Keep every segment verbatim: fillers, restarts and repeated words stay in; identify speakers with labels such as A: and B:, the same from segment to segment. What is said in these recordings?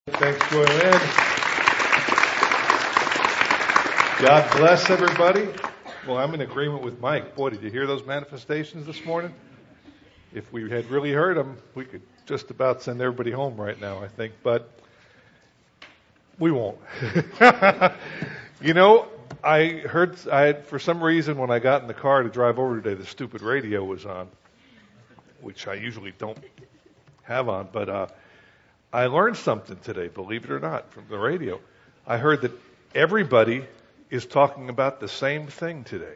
A: Thanks, Joanne. God bless everybody. Well, I'm in agreement with Mike. Boy, did you hear those manifestations this morning? If we had really heard them, we could just about send everybody home right now, I think. But we won't. You know, I heard, I had, for some reason, when I got in the car to drive over today, the stupid radio was on, which I usually don't have on. But uh I learned something today, believe it or not, from the radio. I heard that everybody is talking about the same thing today.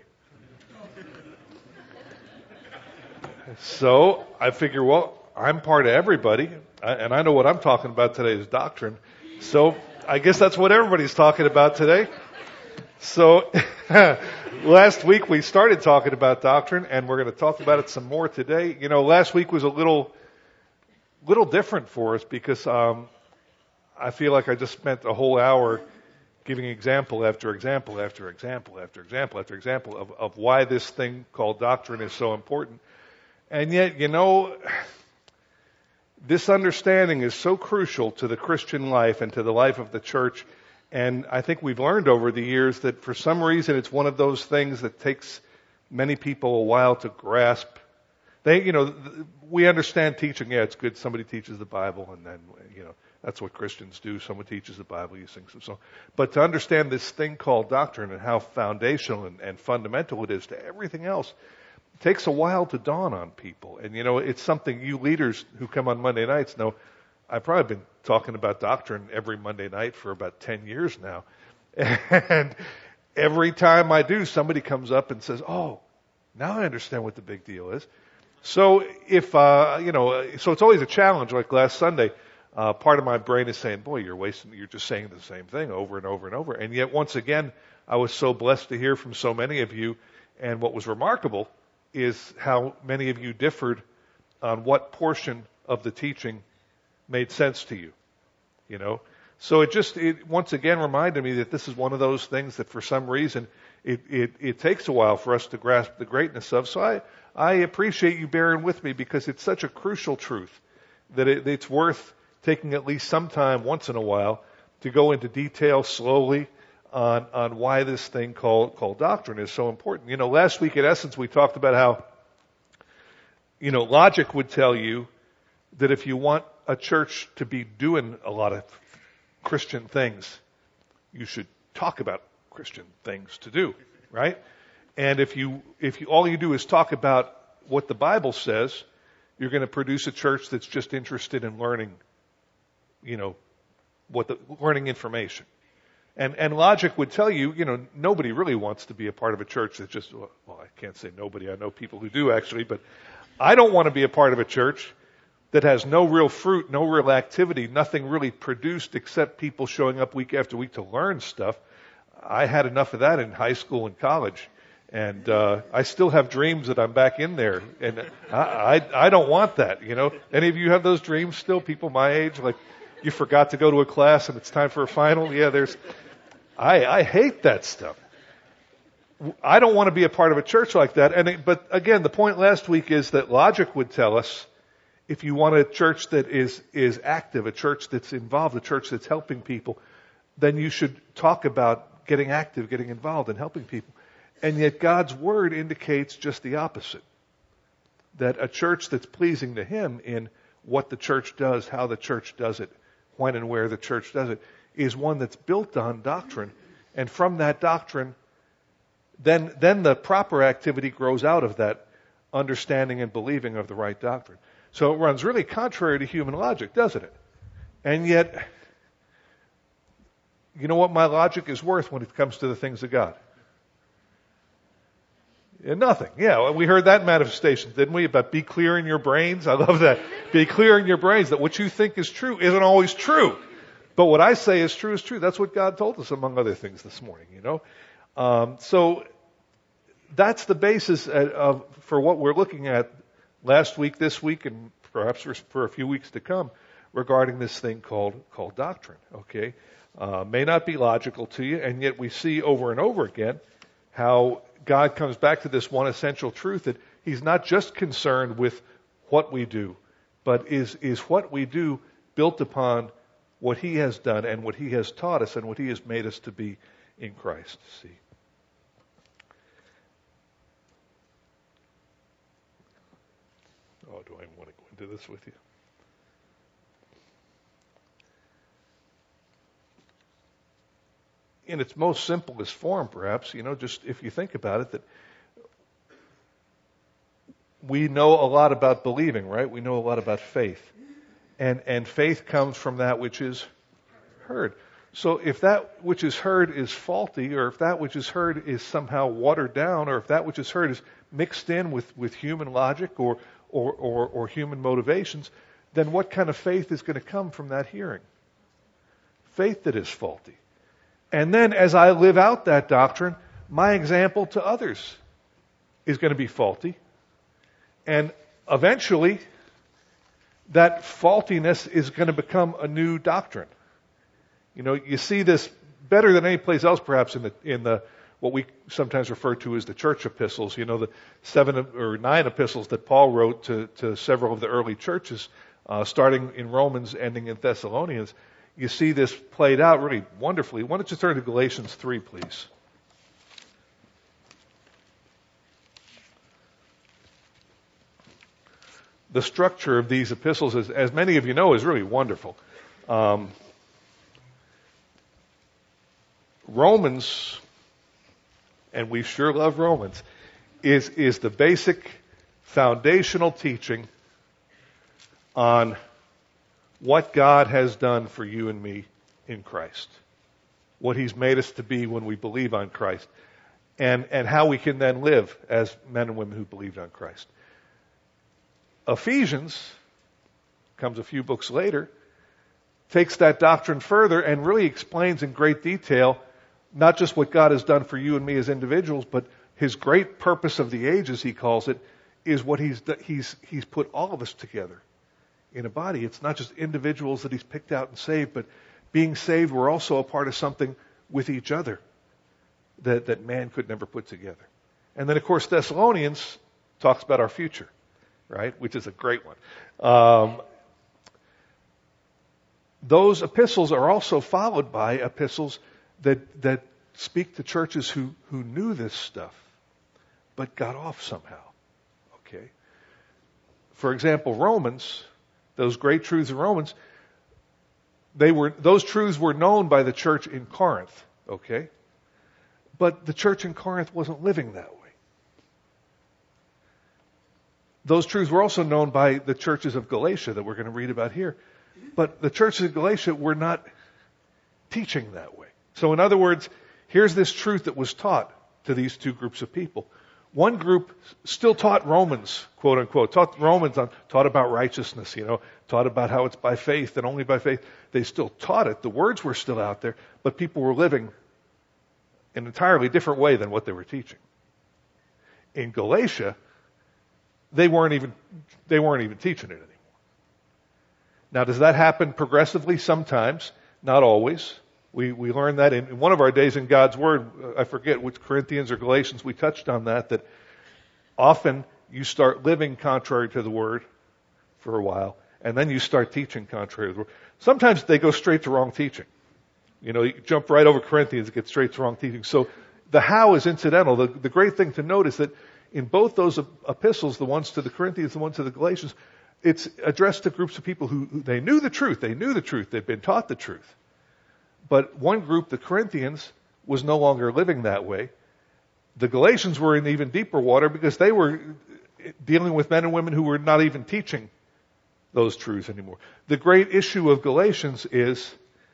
A: So I figure, well, I'm part of everybody, and I know what I'm talking about today is doctrine. So I guess that's what everybody's talking about today. So last week we started talking about doctrine, and we're going to talk about it some more today. You know, last week was a little... little different for us because um, I feel like I just spent a whole hour giving example after example after example after example after example of, of why this thing called doctrine is so important. And yet, you know, this understanding is so crucial to the Christian life and to the life of the church. And I think we've learned over the years that for some reason it's one of those things that takes many people a while to grasp. They, you know, we understand teaching. Yeah, it's good. Somebody teaches the Bible, and then, you know, that's what Christians do. Someone teaches the Bible, you sing some song. But to understand this thing called doctrine and how foundational and, and fundamental it is to everything else, it takes a while to dawn on people. And, you know, it's something you leaders who come on Monday nights know. I've probably been talking about doctrine every Monday night for about ten years now. And every time I do, somebody comes up and says, oh, now I understand what the big deal is. So if, uh, you know, so it's always a challenge. Like last Sunday, uh, part of my brain is saying, boy, you're wasting, you're just saying the same thing over and over and over. And yet once again, I was so blessed to hear from so many of you. And what was remarkable is how many of you differed on what portion of the teaching made sense to you, you know. So it just, it once again reminded me that this is one of those things that for some reason it, it, it takes a while for us to grasp the greatness of. So I, I appreciate you bearing with me because it's such a crucial truth that it, it's worth taking at least some time once in a while to go into detail slowly on, on why this thing called, called doctrine is so important. You know, last week in essence we talked about how, you know, logic would tell you that if you want a church to be doing a lot of Christian things, you should talk about Christian things to do, right? And if you, if you, all you do is talk about what the Bible says, you're going to produce a church that's just interested in learning, you know, what the, learning information. And, and logic would tell you, you know, nobody really wants to be a part of a church that just, well, I can't say nobody, I know people who do actually, but I don't want to be a part of a church that has no real fruit, no real activity, nothing really produced except people showing up week after week to learn stuff. I had enough of that in high school and college. And uh I still have dreams that I'm back in there. And I, I I don't want that, you know. Any of you have those dreams still? People my age, like you forgot to go to a class and it's time for a final? Yeah, there's... I, I hate that stuff. I don't want to be a part of a church like that. And it, But again, the point last week is that logic would tell us if you want a church that is, is active, a church that's involved, a church that's helping people, then you should talk about getting active, getting involved and helping people. And yet God's Word indicates just the opposite. That a church that's pleasing to Him in what the church does, how the church does it, when and where the church does it, is one that's built on doctrine. And from that doctrine, then, then the proper activity grows out of that understanding and believing of the right doctrine. So it runs really contrary to human logic, doesn't it? And yet, you know what my logic is worth when it comes to the things of God? Yeah, nothing. Yeah, we heard that manifestation, didn't we? About be clear in your brains. I love that. Be clear in your brains that what you think is true isn't always true. But what I say is true is true. That's what God told us, among other things, this morning, you know. Um, so that's the basis of, for what we're looking at last week, this week, and perhaps for, for a few weeks to come regarding this thing called called doctrine, okay? Uh, may not be logical to you, and yet we see over and over again how God comes back to this one essential truth that He's not just concerned with what we do, but is, is what we do built upon what He has done and what He has taught us and what He has made us to be in Christ. See? Oh, do I want to go into this with you? In its most simplest form, perhaps, you know, just if you think about it, that we know a lot about believing, right? We know a lot about faith. And and faith comes from that which is heard. So if that which is heard is faulty, or if that which is heard is somehow watered down, or if that which is heard is mixed in with, with human logic or, or, or, or human motivations, then what kind of faith is going to come from that hearing? Faith that is faulty. And then as I live out that doctrine, my example to others is going to be faulty. And eventually, that faultiness is going to become a new doctrine. You know, you see this better than any place else, perhaps in the in the what we sometimes refer to as the church epistles. You know, the seven or nine epistles that Paul wrote to to several of the early churches, uh, starting in Romans, ending in Thessalonians. You see this played out really wonderfully. Why don't you turn to Galatians three, please? The structure of these epistles, as, as many of you know, is really wonderful. Um, Romans, and we sure love Romans, is, is the basic foundational teaching on what God has done for you and me in Christ. What He's made us to be when we believe on Christ. And, and how we can then live as men and women who believed on Christ. Ephesians, comes a few books later, takes that doctrine further and really explains in great detail not just what God has done for you and me as individuals, but His great purpose of the ages, he calls it, is what He's He's He's put all of us together in a body. It's not just individuals that He's picked out and saved, but being saved, we're also a part of something with each other that, that man could never put together. And then, of course, Thessalonians talks about our future, right? Which is a great one. Um, those epistles are also followed by epistles that that speak to churches who, who knew this stuff, but got off somehow. Okay? For example, Romans, those great truths of Romans, they were those truths were known by the church in Corinth, okay? But the church in Corinth wasn't living that way. Those truths were also known by the churches of Galatia that we're going to read about here. But the churches of Galatia were not teaching that way. So in other words, here's this truth that was taught to these two groups of people. One group still taught Romans, quote unquote, taught Romans on, taught about righteousness, you know, taught about how it's by faith and only by faith. They still taught it. The words were still out there, but people were living an entirely different way than what they were teaching. In Galatia, they weren't even, they weren't even teaching it anymore. Now, does that happen progressively? Sometimes, not always. We we learned that in one of our days in God's Word. I forget which Corinthians or Galatians we touched on that. That often you start living contrary to the Word for a while, and then you start teaching contrary to the Word. Sometimes they go straight to wrong teaching. You know, you jump right over Corinthians and get straight to wrong teaching. So the how is incidental. The, the great thing to note is that in both those epistles, the ones to the Corinthians, the ones to the Galatians, it's addressed to groups of people who, who they knew the truth. They knew the truth. They'd been taught the truth. But one group, the Corinthians, was no longer living that way. The Galatians were in even deeper water because they were dealing with men and women who were not even teaching those truths anymore. The great issue of Galatians is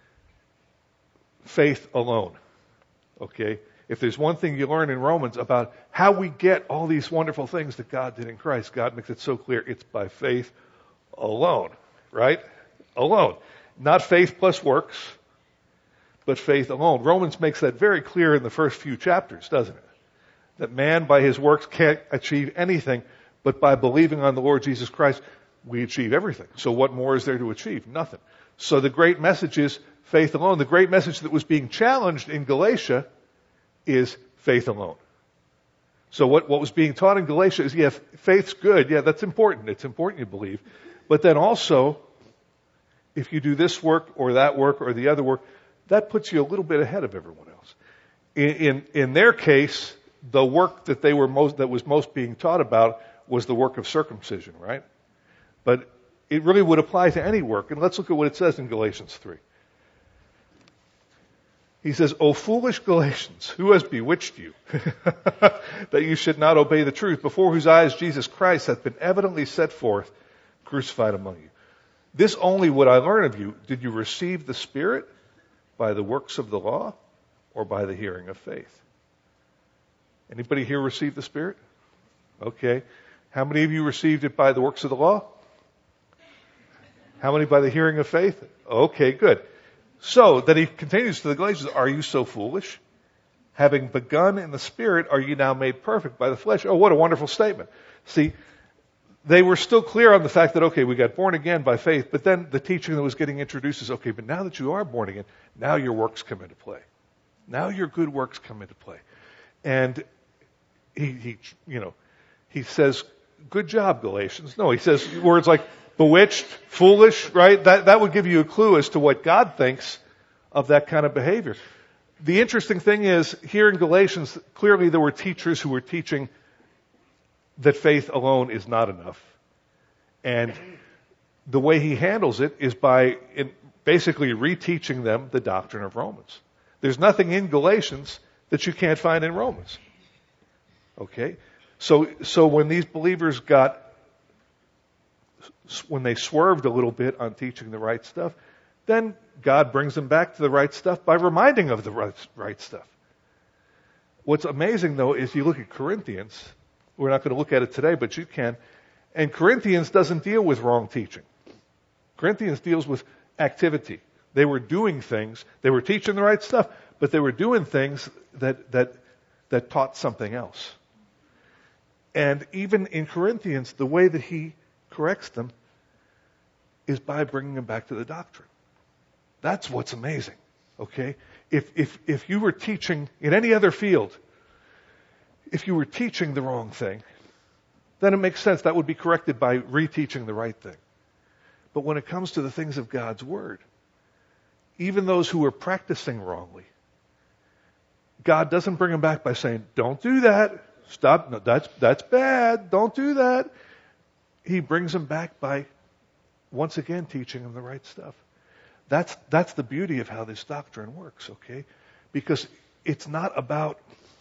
A: faith alone. Okay? If there's one thing you learn in Romans about how we get all these wonderful things that God did in Christ, God makes it so clear it's by faith alone. Right? Alone. Not faith plus works, but faith alone. Romans makes that very clear in the first few chapters, doesn't it? That man by his works can't achieve anything, but by believing on the Lord Jesus Christ, we achieve everything. So what more is there to achieve? Nothing. So the great message is faith alone. The great message that was being challenged in Galatia is faith alone. So what, what was being taught in Galatia is, yeah, faith's good. Yeah, that's important. It's important you believe. But then also, if you do this work or that work or the other work, that puts you a little bit ahead of everyone else. In, in, in their case, the work that they were most, that was most being taught about was the work of circumcision, right? But it really would apply to any work. And let's look at what it says in Galatians three. He says, O foolish Galatians, who has bewitched you, that you should not obey the truth, before whose eyes Jesus Christ hath been evidently set forth, crucified among you. This only would I learn of you. Did you receive the Spirit by the works of the law or by the hearing of faith? Anybody here receive the Spirit? Okay. How many of you received it by the works of the law? How many by the hearing of faith? Okay, good. So, that he continues to the Galatians, are you so foolish? Having begun in the Spirit, are you now made perfect by the flesh? Oh, what a wonderful statement. See, they were still clear on the fact that, okay, we got born again by faith, but then the teaching that was getting introduced is, okay, but now that you are born again, now your works come into play. Now your good works come into play. And he, he you know, he says, good job, Galatians. No, he says words like, bewitched, foolish, right? That, that would give you a clue as to what God thinks of that kind of behavior. The interesting thing is, here in Galatians, clearly there were teachers who were teaching that faith alone is not enough. And the way he handles it is by in basically reteaching them the doctrine of Romans. There's nothing in Galatians that you can't find in Romans. Okay? So, so when these believers got when they swerved a little bit on teaching the right stuff, then God brings them back to the right stuff by reminding of the right, right stuff. What's amazing, though, is you look at Corinthians. We're not going to look at it today, but you can. And Corinthians doesn't deal with wrong teaching. Corinthians deals with activity. They were doing things. They were teaching the right stuff, but they were doing things that that that taught something else. And even in Corinthians, the way that he corrects them is by bringing them back to the doctrine. That's what's amazing. Okay? If, if, if you were teaching in any other field, if you were teaching the wrong thing, then it makes sense that would be corrected by reteaching the right thing. But when it comes to the things of God's Word, even those who are practicing wrongly, God doesn't bring them back by saying, don't do that. Stop. No, that's, that's bad. Don't do that. He brings them back by, once again, teaching them the right stuff. That's, that's the beauty of how this doctrine works, okay? Because it's not about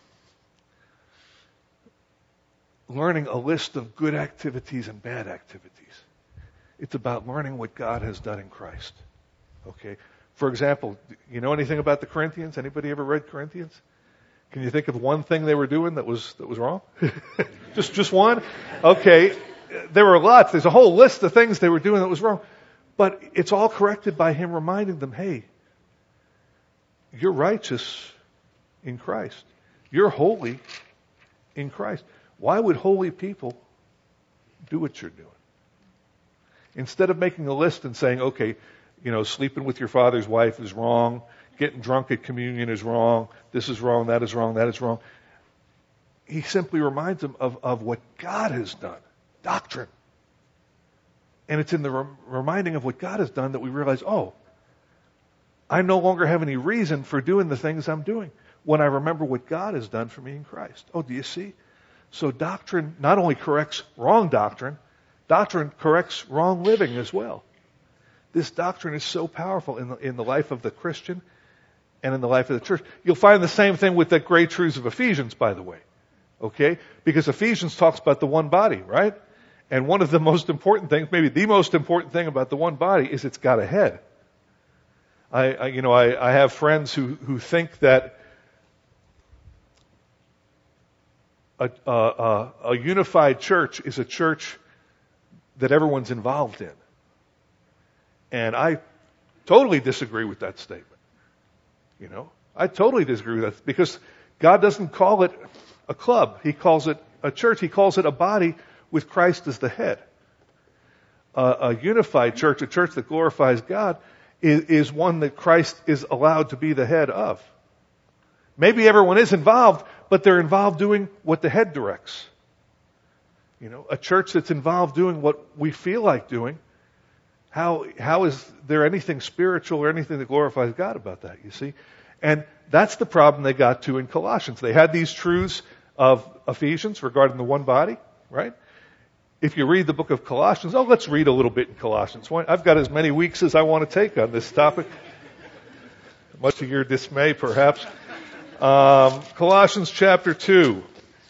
A: learning a list of good activities and bad activities. It's about learning what God has done in Christ, okay? For example, you know anything about the Corinthians? Anybody ever read Corinthians? Can you think of one thing they were doing that was that was wrong? just just one? Okay. There were lots. There's a whole list of things they were doing that was wrong. But it's all corrected by him reminding them, hey, you're righteous in Christ. You're holy in Christ. Why would holy people do what you're doing? Instead of making a list and saying, okay, you know, sleeping with your father's wife is wrong, getting drunk at communion is wrong, this is wrong, that is wrong, that is wrong. He simply reminds them of, of what God has done. Doctrine. And it's in the rem- reminding of what God has done that we realize, oh, I no longer have any reason for doing the things I'm doing when I remember what God has done for me in Christ. Oh, do you see? So doctrine not only corrects wrong doctrine, doctrine corrects wrong living as well. This doctrine is so powerful in the, in the life of the Christian and in the life of the church. You'll find the same thing with the great truths of Ephesians, by the way. Okay? Because Ephesians talks about the one body, right? And one of the most important things, maybe the most important thing about the one body is it's got a head. I, I you know, I, I have friends who, who think that a, a, a unified church is a church that everyone's involved in. And I totally disagree with that statement. You know, I totally disagree with that because God doesn't call it a club. He calls it a church. He calls it a body with Christ as the head. Uh, a unified church, a church that glorifies God, is, is one that Christ is allowed to be the head of. Maybe everyone is involved, but they're involved doing what the head directs. You know, a church that's involved doing what we feel like doing How, how is there anything spiritual or anything that glorifies God about that, you see? And that's the problem they got to in Colossians. They had these truths of Ephesians regarding the one body, right? If you read the book of Colossians, oh, let's read a little bit in Colossians. I've got as many weeks as I want to take on this topic. Much to your dismay, perhaps. Um, Colossians chapter two.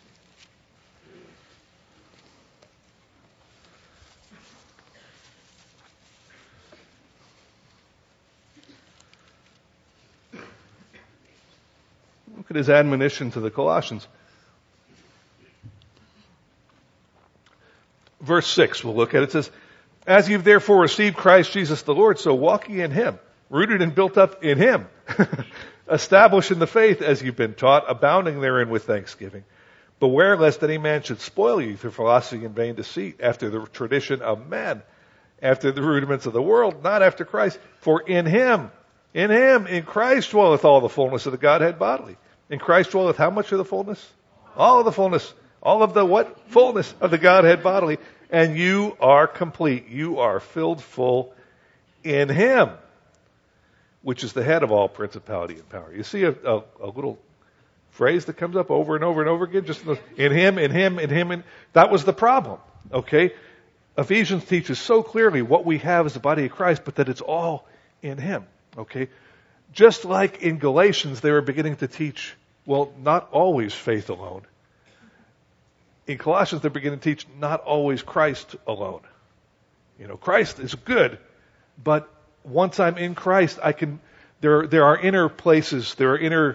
A: Look at his admonition to the Colossians. Verse six, we'll look at it. It says, as you've therefore received Christ Jesus the Lord, so walk ye in him, rooted and built up in him, established in the faith as you've been taught, abounding therein with thanksgiving. Beware lest any man should spoil you through philosophy and vain deceit, after the tradition of men, after the rudiments of the world, not after Christ. For in him, in him, in Christ dwelleth all the fullness of the Godhead bodily. In Christ dwelleth how much of the fullness? All of the fullness. All of the what? Fullness of the Godhead bodily. And you are complete. You are filled full in him, which is the head of all principality and power. You see a, a, a little phrase that comes up over and over and over again, just in him, in him, in him, and that was the problem. Okay? Ephesians teaches so clearly what we have as the body of Christ, but that it's all in him. Okay? Just like in Galatians, they were beginning to teach, well, not always faith alone. In Colossians, they're beginning to teach not always Christ alone. You know, Christ is good, but once I'm in Christ, I can, there, there are inner places, there are inner,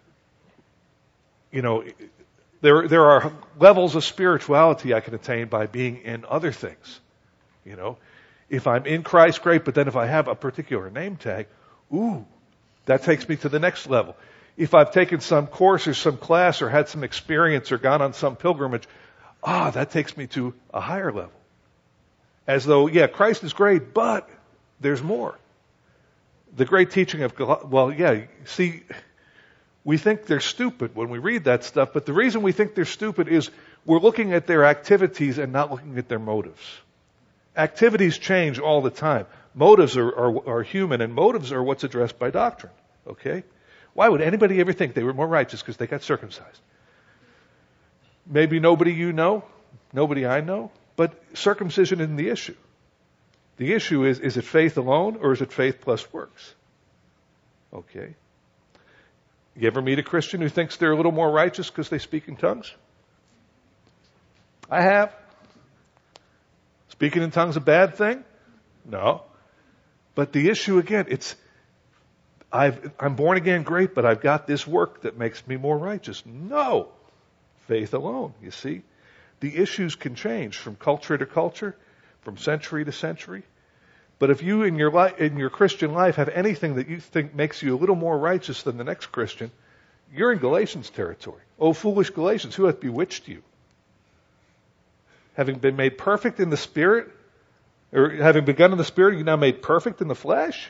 A: you know, there, there are levels of spirituality I can attain by being in other things. You know, if I'm in Christ, great, but then if I have a particular name tag, ooh, that takes me to the next level. If I've taken some course or some class or had some experience or gone on some pilgrimage, ah, that takes me to a higher level. As though, yeah, Christ is great, but there's more. The great teaching of, well, yeah, see, we think they're stupid when we read that stuff, but the reason we think they're stupid is we're looking at their activities and not looking at their motives. Activities change all the time. Motives are, are, are human, and motives are what's addressed by doctrine. Okay? Why would anybody ever think they were more righteous because they got circumcised? Maybe nobody you know, nobody I know, but circumcision isn't the issue. The issue is, is it faith alone or is it faith plus works? Okay. You ever meet a Christian who thinks they're a little more righteous because they speak in tongues? I have. Speaking in tongues a bad thing? No. But the issue again, it's, I've, I'm born again, great, but I've got this work that makes me more righteous. No. Faith alone, you see. The issues can change from culture to culture, from century to century. But if you in your life, in your Christian life have anything that you think makes you a little more righteous than the next Christian, you're in Galatians territory. Oh, foolish Galatians, who hath bewitched you? Having been made perfect in the Spirit, or having begun in the Spirit, you're now made perfect in the flesh?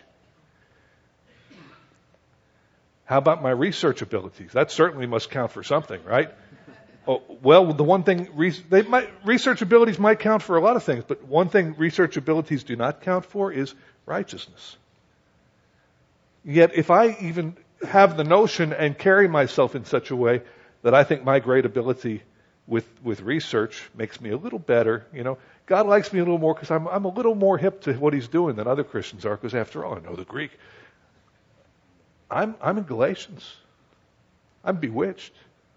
A: How about my research abilities? That certainly must count for something, right? Oh, well, the one thing, they might, research abilities might count for a lot of things, but one thing research abilities do not count for is righteousness. Yet if I even have the notion and carry myself in such a way that I think my great ability with, with research makes me a little better, you know, God likes me a little more because I'm, I'm a little more hip to what he's doing than other Christians are, because after all, I know the Greek. I'm, I'm in Galatians. I'm bewitched.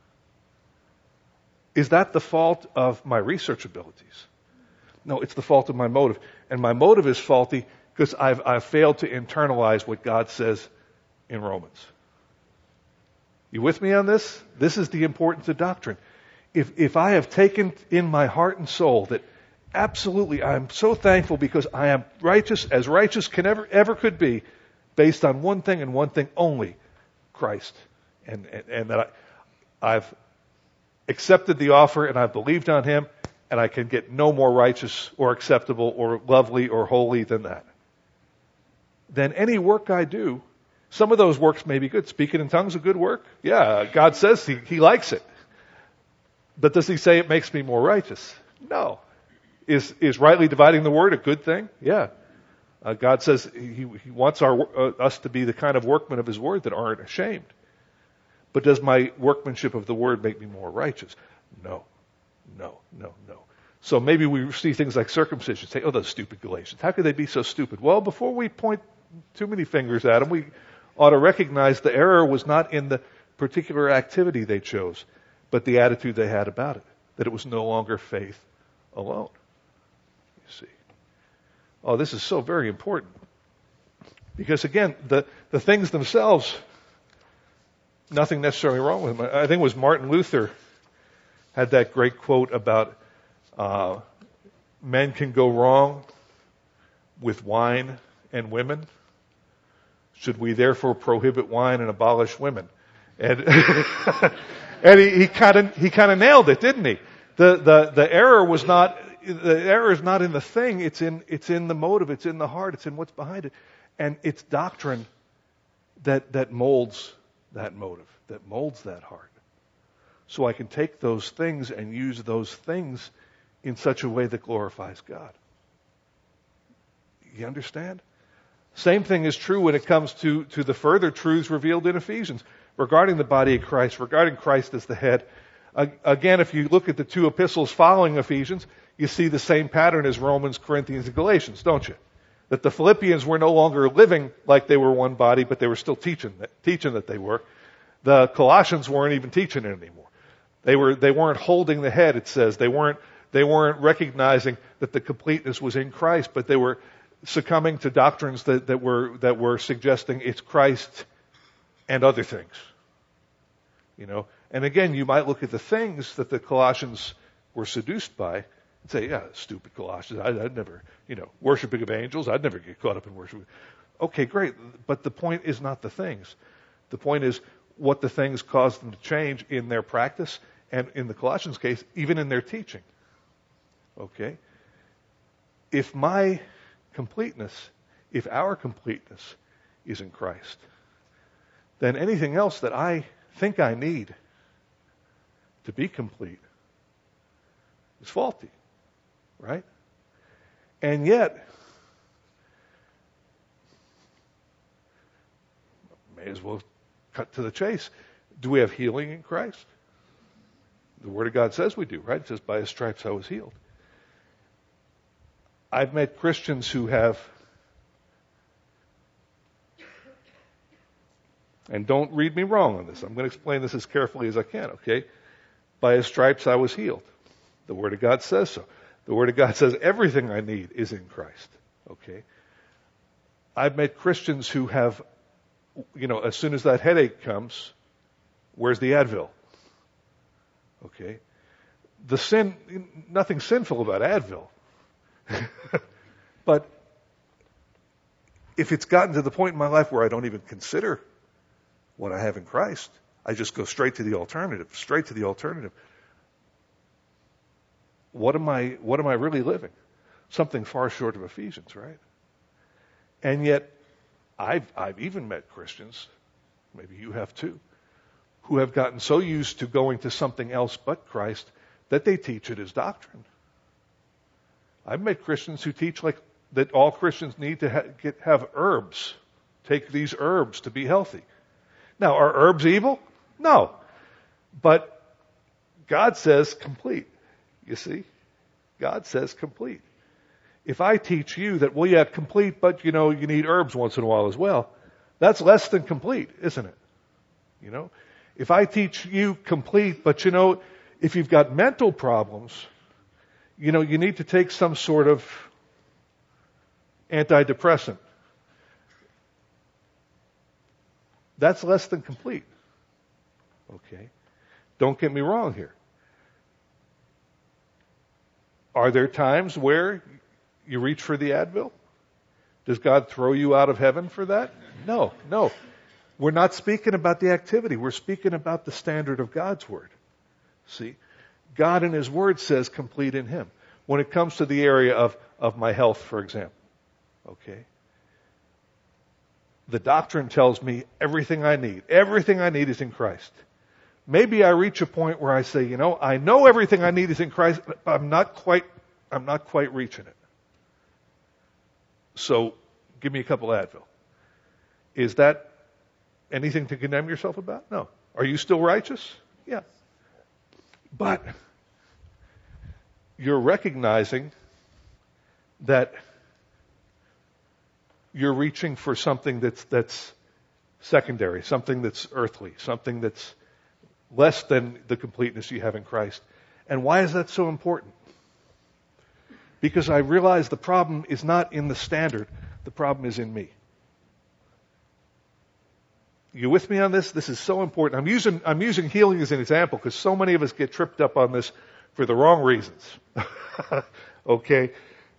A: Is that the fault of my research abilities? No, it's the fault of my motive. And my motive is faulty because I've, I've failed to internalize what God says in Romans. You with me on this? This is the importance of doctrine. If, if I have taken in my heart and soul that absolutely I'm so thankful because I am righteous as righteous can ever, ever could be, based on one thing and one thing only, Christ. And, and, and that I, I've accepted the offer and I've believed on him, and I can get no more righteous or acceptable or lovely or holy than that. Then any work I do, some of those works may be good. Speaking in tongues is a good work. Yeah, God says he, he likes it. But does he say it makes me more righteous? No. Is, is rightly dividing the word a good thing? Yeah. Uh, God says he, he wants our, uh, us to be the kind of workmen of His Word that aren't ashamed. But does my workmanship of the Word make me more righteous? No, no, no, no. So maybe we see things like circumcision, say, oh, those stupid Galatians. How could they be so stupid? Well, before we point too many fingers at them, we ought to recognize the error was not in the particular activity they chose, but the attitude they had about it, that it was no longer faith alone. You see. Oh, this is so very important. Because again, the, the things themselves, nothing necessarily wrong with them. I think it was Martin Luther had that great quote about uh, men can go wrong with wine and women. Should we therefore prohibit wine and abolish women? And and he kind of he kind of nailed it, didn't he? The the the error was not the error is not in the thing. It's in it's in the motive. It's in the heart. It's in what's behind it, and it's doctrine that that molds that motive, that molds that heart. So I can take those things and use those things in such a way that glorifies God. You understand? Same thing is true when it comes to, to the further truths revealed in Ephesians regarding the body of Christ, regarding Christ as the head. Uh, again, if you look at the two epistles following Ephesians, you see the same pattern as Romans, Corinthians, and Galatians, don't you? That the Philippians were no longer living like they were one body, but they were still teaching that, teaching that they were. The Colossians weren't even teaching it anymore. They were they weren't holding the head, it says. They weren't they weren't recognizing that the completeness was in Christ, but they were succumbing to doctrines that, that were that were suggesting it's Christ and other things. You know, and again, you might look at the things that the Colossians were seduced by and say, "Yeah, stupid Colossians! I, I'd never, you know, worshiping of angels. I'd never get caught up in worship." Okay, great, but the point is not the things. The point is what the things caused them to change in their practice, and in the Colossians' case, even in their teaching. Okay, if my completeness, if our completeness is in Christ, then anything else that I think I need to be complete is faulty, right? And yet, may as well cut to the chase. Do we have healing in Christ? The Word of God says we do, right? It says, by His stripes I was healed. I've met Christians who have, and don't read me wrong on this, I'm going to explain this as carefully as I can, okay? By His stripes I was healed. The Word of God says so. The Word of God says everything I need is in Christ, okay? I've met Christians who have, you know, as soon as that headache comes, where's the Advil? Okay? The sin, nothing sinful about Advil. But if it's gotten to the point in my life where I don't even consider what I have in Christ, I just go straight to the alternative, straight to the alternative. What am I, what am I really living? Something far short of Ephesians, right? And yet, I've, I've even met Christians, maybe you have too, who have gotten so used to going to something else but Christ that they teach it as doctrine. I've met Christians who teach like that all Christians need to ha- get, have herbs. Take these herbs to be healthy. Now, are herbs evil? No. But God says complete. You see? God says complete. If I teach you that, well, yeah, complete, but, you know, you need herbs once in a while as well, that's less than complete, isn't it? You know? If I teach you complete, but, you know, if you've got mental problems, you know, you need to take some sort of antidepressant. That's less than complete. Okay? Don't get me wrong here. Are there times where you reach for the Advil? Does God throw you out of heaven for that? No, no. We're not speaking about the activity. We're speaking about the standard of God's Word. See? God in His Word says complete in Him. When it comes to the area of, of my health, for example, okay? The doctrine tells me everything I need. Everything I need is in Christ. Maybe I reach a point where I say, you know, I know everything I need is in Christ, but I'm not quite, I'm not quite reaching it. So give me a couple Advil. Is that anything to condemn yourself about? No. Are you still righteous? Yeah. But you're recognizing that you're reaching for something that's that's secondary, something that's earthly, something that's less than the completeness you have in Christ. And why is that so important? Because I realize the problem is not in the standard, the problem is in me. You with me on this? This is so important. I'm using I'm using healing as an example because so many of us get tripped up on this for the wrong reasons. Okay?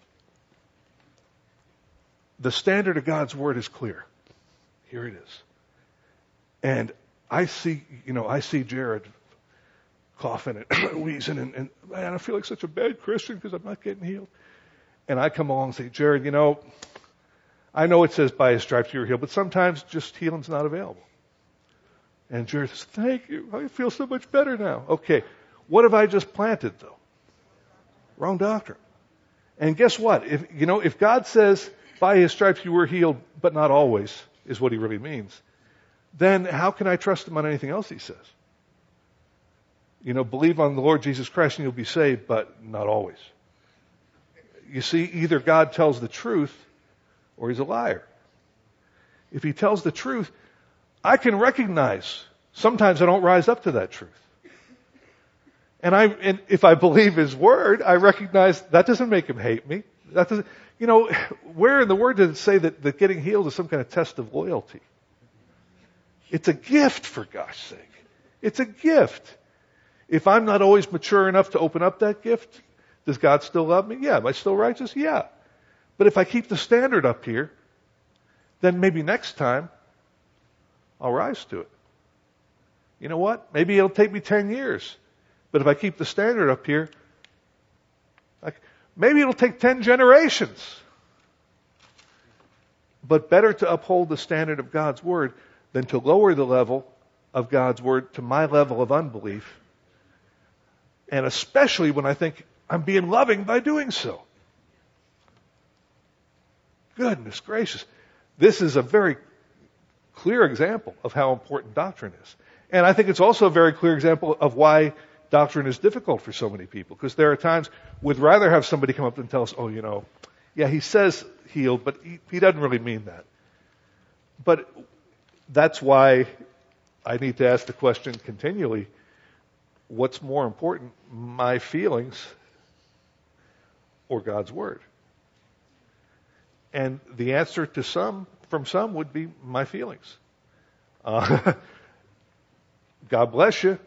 A: The standard of God's Word is clear. Here it is. And I see, you know, I see Jared coughing and wheezing and, and man, I feel like such a bad Christian because I'm not getting healed. And I come along and say, Jared, you know, I know it says by his stripes you were healed, but sometimes just healing's not available. And Jared says, thank you. I feel so much better now. Okay. What have I just planted though? Wrong doctrine. And guess what? If, you know, if God says by his stripes you were healed, but not always is what he really means, then how can I trust him on anything else he says? You know, believe on the Lord Jesus Christ and you'll be saved, but not always. You see, either God tells the truth or he's a liar. If he tells the truth, I can recognize sometimes I don't rise up to that truth. And I, and if I believe his word, I recognize that doesn't make him hate me. That doesn't, you know, where in the word does it say that, that getting healed is some kind of test of loyalty? It's a gift, for gosh sake. It's a gift. If I'm not always mature enough to open up that gift, does God still love me? Yeah. Am I still righteous? Yeah. But if I keep the standard up here, then maybe next time I'll rise to it. You know what? Maybe it'll take me ten years. But if I keep the standard up here, I, maybe it'll take ten generations. But better to uphold the standard of God's Word than to lower the level of God's Word to my level of unbelief. And especially when I think I'm being loving by doing so. Goodness gracious. This is a very clear example of how important doctrine is. And I think it's also a very clear example of why doctrine is difficult for so many people. Because there are times we'd rather have somebody come up and tell us, oh, you know, yeah, he says healed, but he, he doesn't really mean that. But that's why I need to ask the question continually, what's more important, my feelings or God's Word? And the answer to some, from some, would be my feelings. Uh, God bless you,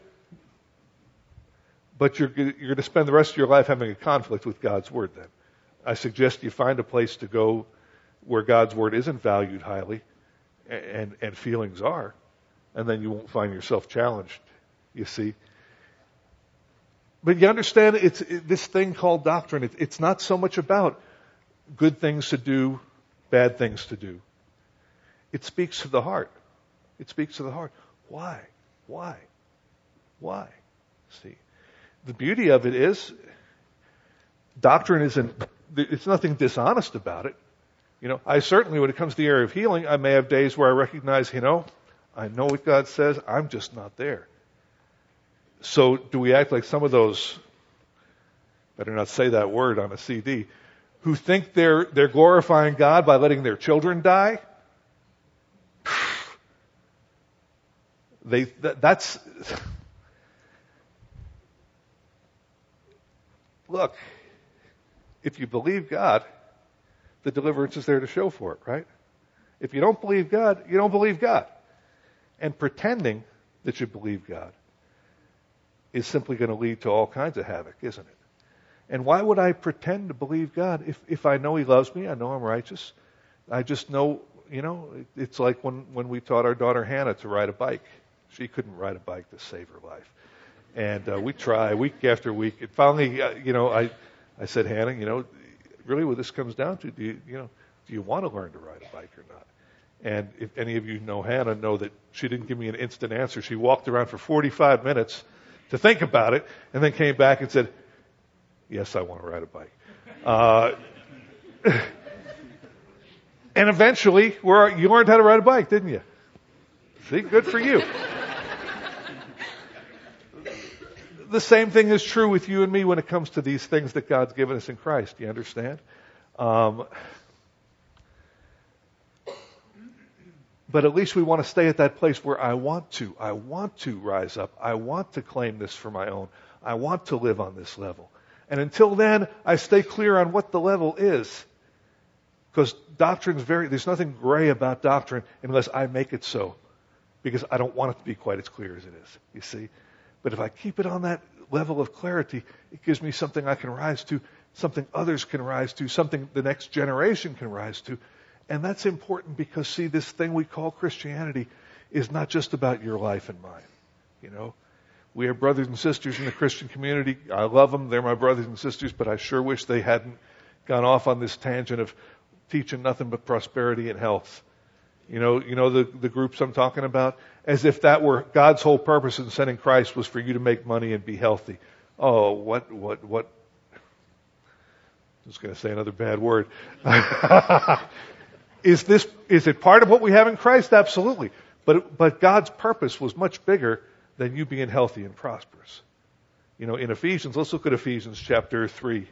A: but you're, you're going to spend the rest of your life having a conflict with God's Word then. I suggest you find a place to go where God's Word isn't valued highly and, and feelings are, and then you won't find yourself challenged, you see. But you understand, it's it, this thing called doctrine. It, it's not so much about good things to do, bad things to do. It speaks to the heart. It speaks to the heart. Why? Why? Why? See, the beauty of it is, doctrine isn't, it's nothing dishonest about it. You know, I certainly, when it comes to the area of healing, I may have days where I recognize, you know, I know what God says, I'm just not there. So do we act like some of those, better not say that word on a C D, who think they're, they're glorifying God by letting their children die? They, that, that's, look, if you believe God, the deliverance is there to show for it, right? If you don't believe God, you don't believe God. And pretending that you believe God is simply going to lead to all kinds of havoc, isn't it? And why would I pretend to believe God if, if I know He loves me, I know I'm righteous, I just know, you know, it's like when, when we taught our daughter Hannah to ride a bike. She couldn't ride a bike to save her life. And uh, we try week after week. And finally, uh, you know, I, I said, Hannah, you know, really what this comes down to, do you, you know, do you want to learn to ride a bike or not? And if any of you know Hannah, know that she didn't give me an instant answer. She walked around for forty-five minutes to think about it, and then came back and said, yes, I want to ride a bike. Uh, And eventually, we're, you learned how to ride a bike, didn't you? See, good for you. The same thing is true with you and me when it comes to these things that God's given us in Christ. Do you understand? Um, but at least we want to stay at that place where I want to. I want to rise up. I want to claim this for my own. I want to live on this level. And until then, I stay clear on what the level is. Because doctrine's very, there's nothing gray about doctrine unless I make it so. Because I don't want it to be quite as clear as it is, you see. But if I keep it on that level of clarity, it gives me something I can rise to, something others can rise to, something the next generation can rise to. And that's important because, see, this thing we call Christianity is not just about your life and mine, you know. We have brothers and sisters in the Christian community. I love them. They're my brothers and sisters, but I sure wish they hadn't gone off on this tangent of teaching nothing but prosperity and health. You know, you know the, the groups I'm talking about? As if that were God's whole purpose in sending Christ was for you to make money and be healthy. Oh, what, what, what? I was going to say another bad word. Is this, is it part of what we have in Christ? Absolutely. But, but God's purpose was much bigger than you being healthy and prosperous. You know, in Ephesians, let's look at Ephesians chapter three.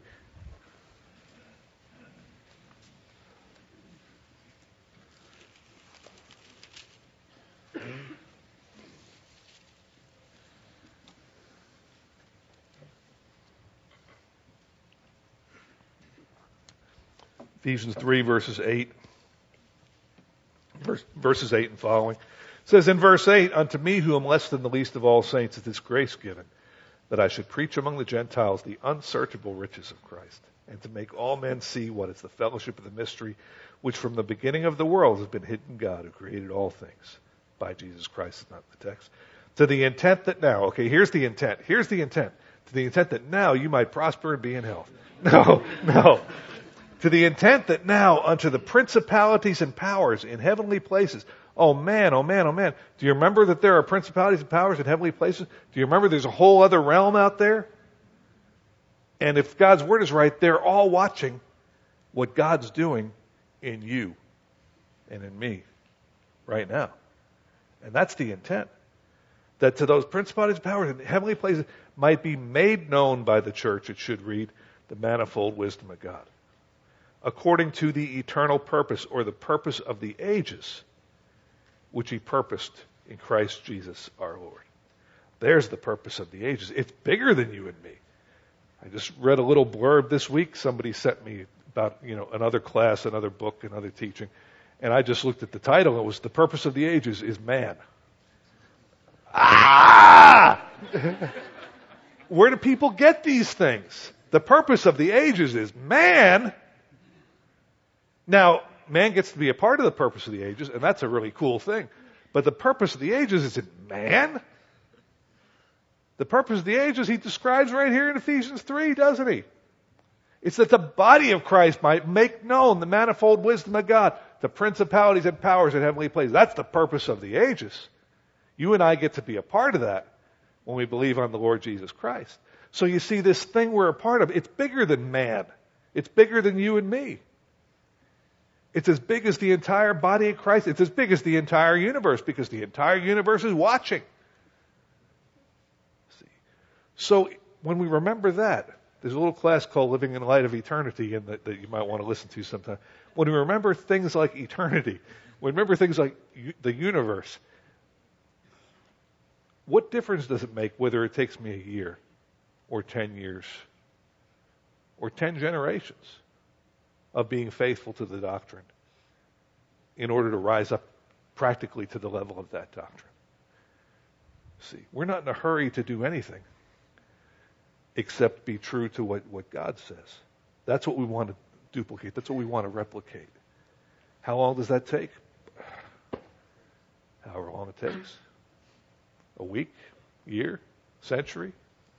A: Ephesians three, verses eight. Verse, verses eight and following. It says in verse eight, unto me who am less than the least of all saints is this grace given, that I should preach among the Gentiles the unsearchable riches of Christ, and to make all men see what is the fellowship of the mystery, which from the beginning of the world has been hidden in God, who created all things by Jesus Christ, is not the text. To the intent that now, okay, here's the intent. Here's the intent. To the intent that now you might prosper and be in health. No, no. To the intent that now unto the principalities and powers in heavenly places. Oh man, oh man, oh man. Do you remember that there are principalities and powers in heavenly places? Do you remember there's a whole other realm out there? And if God's word is right, they're all watching what God's doing in you and in me right now. And that's the intent. That to those principalities and powers in heavenly places might be made known by the church, it should read, the manifold wisdom of God, according to the eternal purpose, or the purpose of the ages, which he purposed in Christ Jesus our Lord. There's the purpose of the ages. It's bigger than you and me. I just read a little blurb this week. Somebody sent me about, you know, another class, another book, another teaching. And I just looked at the title. It was The Purpose of the Ages is Man. Ah! Where do people get these things? The purpose of the ages is man. Now, man gets to be a part of the purpose of the ages, and that's a really cool thing. But the purpose of the ages is in man? The purpose of the ages he describes right here in Ephesians three, doesn't he? It's that the body of Christ might make known the manifold wisdom of God, the principalities and powers in heavenly places. That's the purpose of the ages. You and I get to be a part of that when we believe on the Lord Jesus Christ. So you see, this thing we're a part of, it's bigger than man. It's bigger than you and me. It's as big as the entire body of Christ. It's as big as the entire universe, because the entire universe is watching. See? So when we remember that, there's a little class called Living in Light of Eternity and that, that you might want to listen to sometime. When we remember things like eternity, when we remember things like u- the universe, what difference does it make whether it takes me a year or ten years or ten generations of being faithful to the doctrine in order to rise up practically to the level of that doctrine? See, we're not in a hurry to do anything except be true to what, what God says. That's what we want to duplicate. That's what we want to replicate. How long does that take? However long it takes. A week, year, century.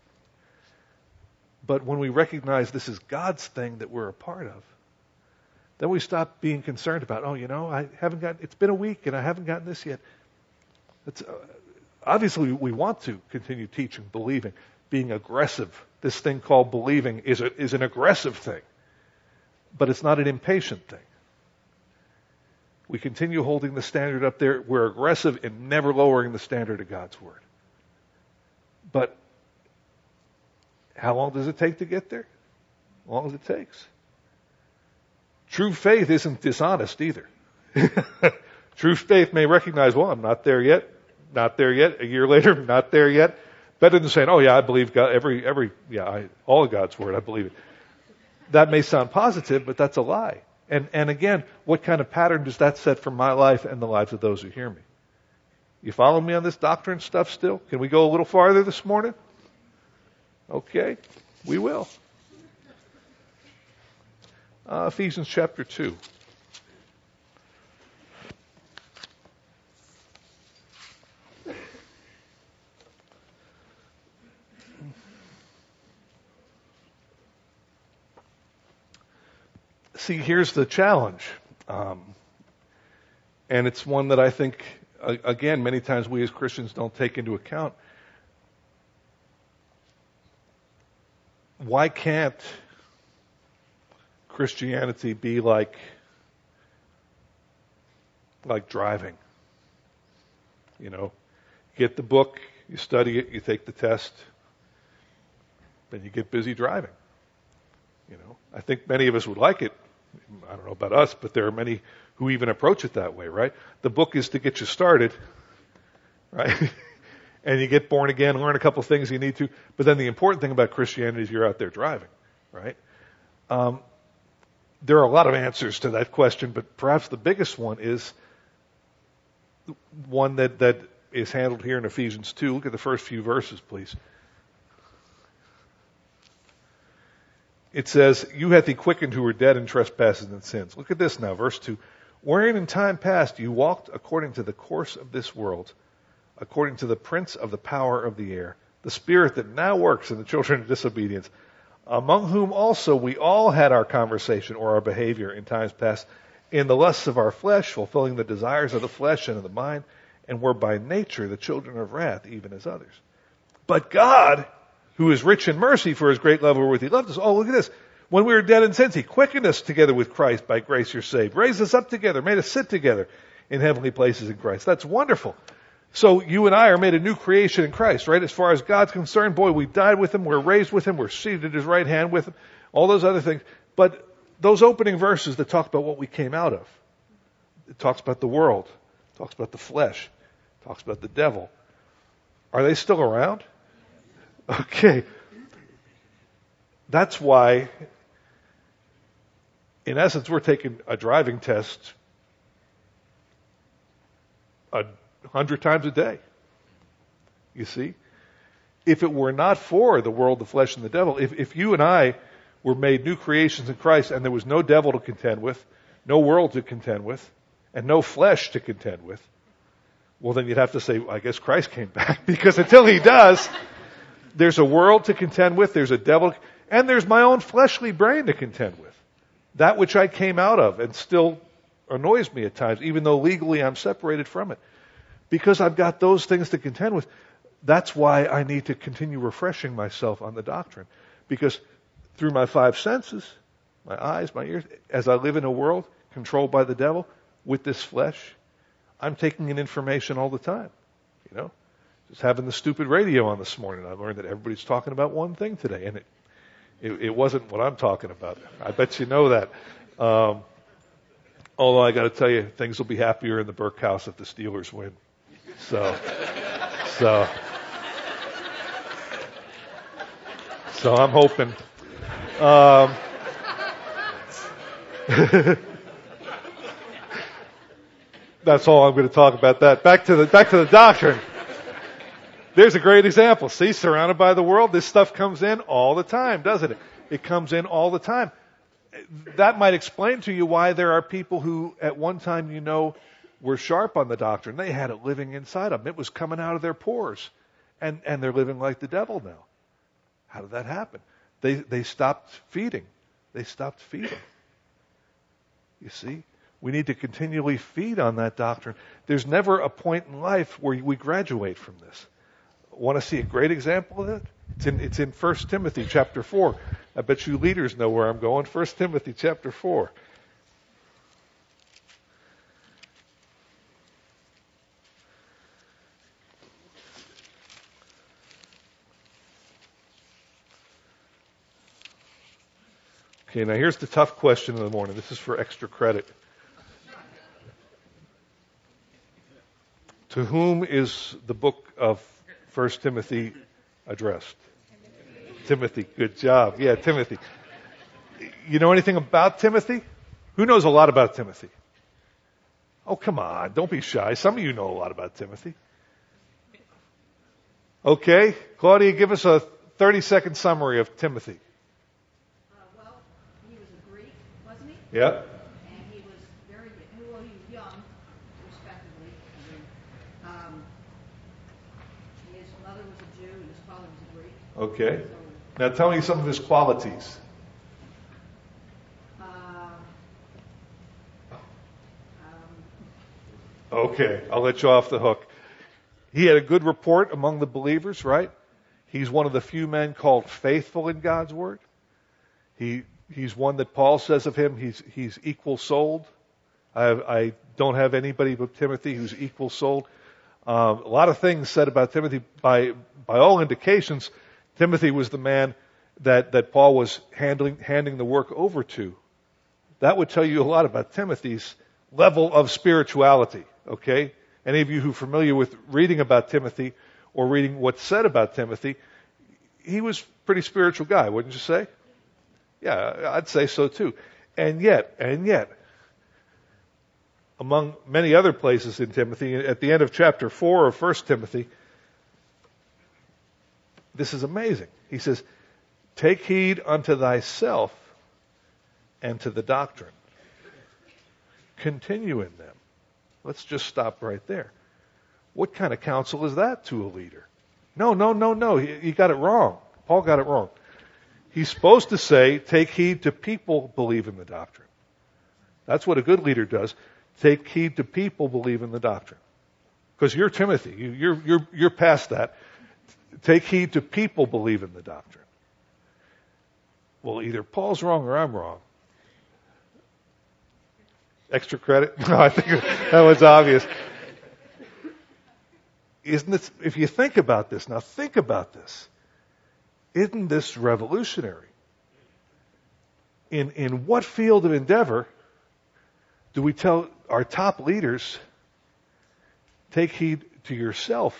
A: But when we recognize this is God's thing that we're a part of, then we stop being concerned about, oh, you know, I haven't gotten, it's been a week and I haven't gotten this yet. It's, uh, obviously, we want to continue teaching, believing, being aggressive. This thing called believing is a, is an aggressive thing, but it's not an impatient thing. We continue holding the standard up there. We're aggressive in never lowering the standard of God's Word. But how long does it take to get there? As long as it takes. True faith isn't dishonest either. True faith may recognize, well, I'm not there yet, not there yet. A year later, not there yet. Better than saying, oh yeah, I believe God, every, every, yeah, I, all of God's Word, I believe it. That may sound positive, but that's a lie. And, and again, what kind of pattern does that set for my life and the lives of those who hear me? You follow me on this doctrine stuff still? Can we go a little farther this morning? Okay, we will. Uh, Ephesians chapter two. See, here's the challenge. Um, and it's one that I think, uh, again, many times we as Christians don't take into account. Why can't Christianity be like, like driving? You know, you get the book, you study it, you take the test, then you get busy driving. You know, I think many of us would like it. I don't know about us, but there are many who even approach it that way, right? The book is to get you started, right? And you get born again, learn a couple things you need to. But then the important thing about Christianity is you're out there driving, right? Um, there are a lot of answers to that question, but perhaps the biggest one is one that, that is handled here in Ephesians two. Look at the first few verses, please. It says, you hath he quickened who were dead in trespasses and sins. Look at this now, verse two. Wherein in time past you walked according to the course of this world, according to the prince of the power of the air, the spirit that now works in the children of disobedience, among whom also we all had our conversation or our behavior in times past, in the lusts of our flesh, fulfilling the desires of the flesh and of the mind, and were by nature the children of wrath, even as others. But God, who is rich in mercy for his great love wherewith he loved us. Oh, look at this. When we were dead in sins, he quickened us together with Christ. By grace you're saved. Raised us up together. Made us sit together in heavenly places in Christ. That's wonderful. So you and I are made a new creation in Christ, right? As far as God's concerned, boy, we died with him. We're raised with him. We're seated at his right hand with him. All those other things. But those opening verses that talk about what we came out of. It talks about the world. It talks about the flesh. It talks about the devil. Are they still around? Okay. That's why, in essence, we're taking a driving test a hundred times a day. You see? If it were not for the world, the flesh, and the devil, if, if you and I were made new creations in Christ and there was no devil to contend with, no world to contend with, and no flesh to contend with, well, then you'd have to say, I guess Christ came back. Because until he does, there's a world to contend with, there's a devil, and there's my own fleshly brain to contend with. That which I came out of and still annoys me at times, even though legally I'm separated from it. Because I've got those things to contend with. That's why I need to continue refreshing myself on the doctrine. Because through my five senses, my eyes, my ears, as I live in a world controlled by the devil with this flesh, I'm taking in information all the time. You know? Just having the stupid radio on this morning, I learned that everybody's talking about one thing today, and it it, it wasn't what I'm talking about. I bet you know that. Um, although I got to tell you, things will be happier in the Burke house if the Steelers win. So, so, so I'm hoping. Um, that's all I'm going to talk about. That back to the back to the doctrine. There's a great example. See, surrounded by the world, this stuff comes in all the time, doesn't it? It comes in all the time. That might explain to you why there are people who, at one time, you know, were sharp on the doctrine. They had it living inside them. It was coming out of their pores. And, and they're living like the devil now. How did that happen? They, they stopped feeding. They stopped feeding. You see? We need to continually feed on that doctrine. There's never a point in life where we graduate from this. Want to see a great example of it? It's in, it's in First Timothy chapter four. I bet you leaders know where I'm going. First Timothy chapter four. Okay, now here's the tough question of the morning. This is for extra credit. To whom is the book of First Timothy addressed? Timothy. Timothy, good job. Yeah, Timothy. You know anything about Timothy? Who knows a lot about Timothy? Oh, come on, don't be shy. Some of you know a lot about Timothy. Okay, Claudia, give us a thirty-second summary of Timothy.
B: Uh, well, he was a Greek, wasn't he?
A: Yeah.
B: And he was very, well, he was young, respectively. I mean, um, his mother was a Jew and his father was a Greek.
A: Okay.
B: So,
A: Now tell me some of his qualities.
B: uh, um,
A: Okay, I'll let you off the hook. He had a good report among the believers, right? He's one of the few men called faithful in God's word. He he's one that Paul says of him, he's he's equal souled. I I don't have anybody but Timothy who's equal souled. Um, a lot of things said about Timothy. By by all indications, Timothy was the man that that Paul was handling handing the work over to. That would tell you a lot about Timothy's level of spirituality. Okay. Any of you who are familiar with reading about Timothy or reading what's said about Timothy, he was a pretty spiritual guy, wouldn't you say? Yeah, I'd say so too. And yet, and yet, among many other places in Timothy, at the end of chapter four of First Timothy, this is amazing. He says, take heed unto thyself and to the doctrine. Continue in them. Let's just stop right there. What kind of counsel is that to a leader? No, no, no, no. He, he got it wrong. Paul got it wrong. He's supposed to say, take heed to people believe in the doctrine. That's what a good leader does. Take heed to people believe in the doctrine. Because you're Timothy. You, you're, you're, you're past that. Take heed to people believe in the doctrine. Well, either Paul's wrong or I'm wrong. Extra credit? No, I think that was obvious. Isn't this, if you think about this, now think about this. Isn't this revolutionary? In, in what field of endeavor do we tell our top leaders, take heed to yourself?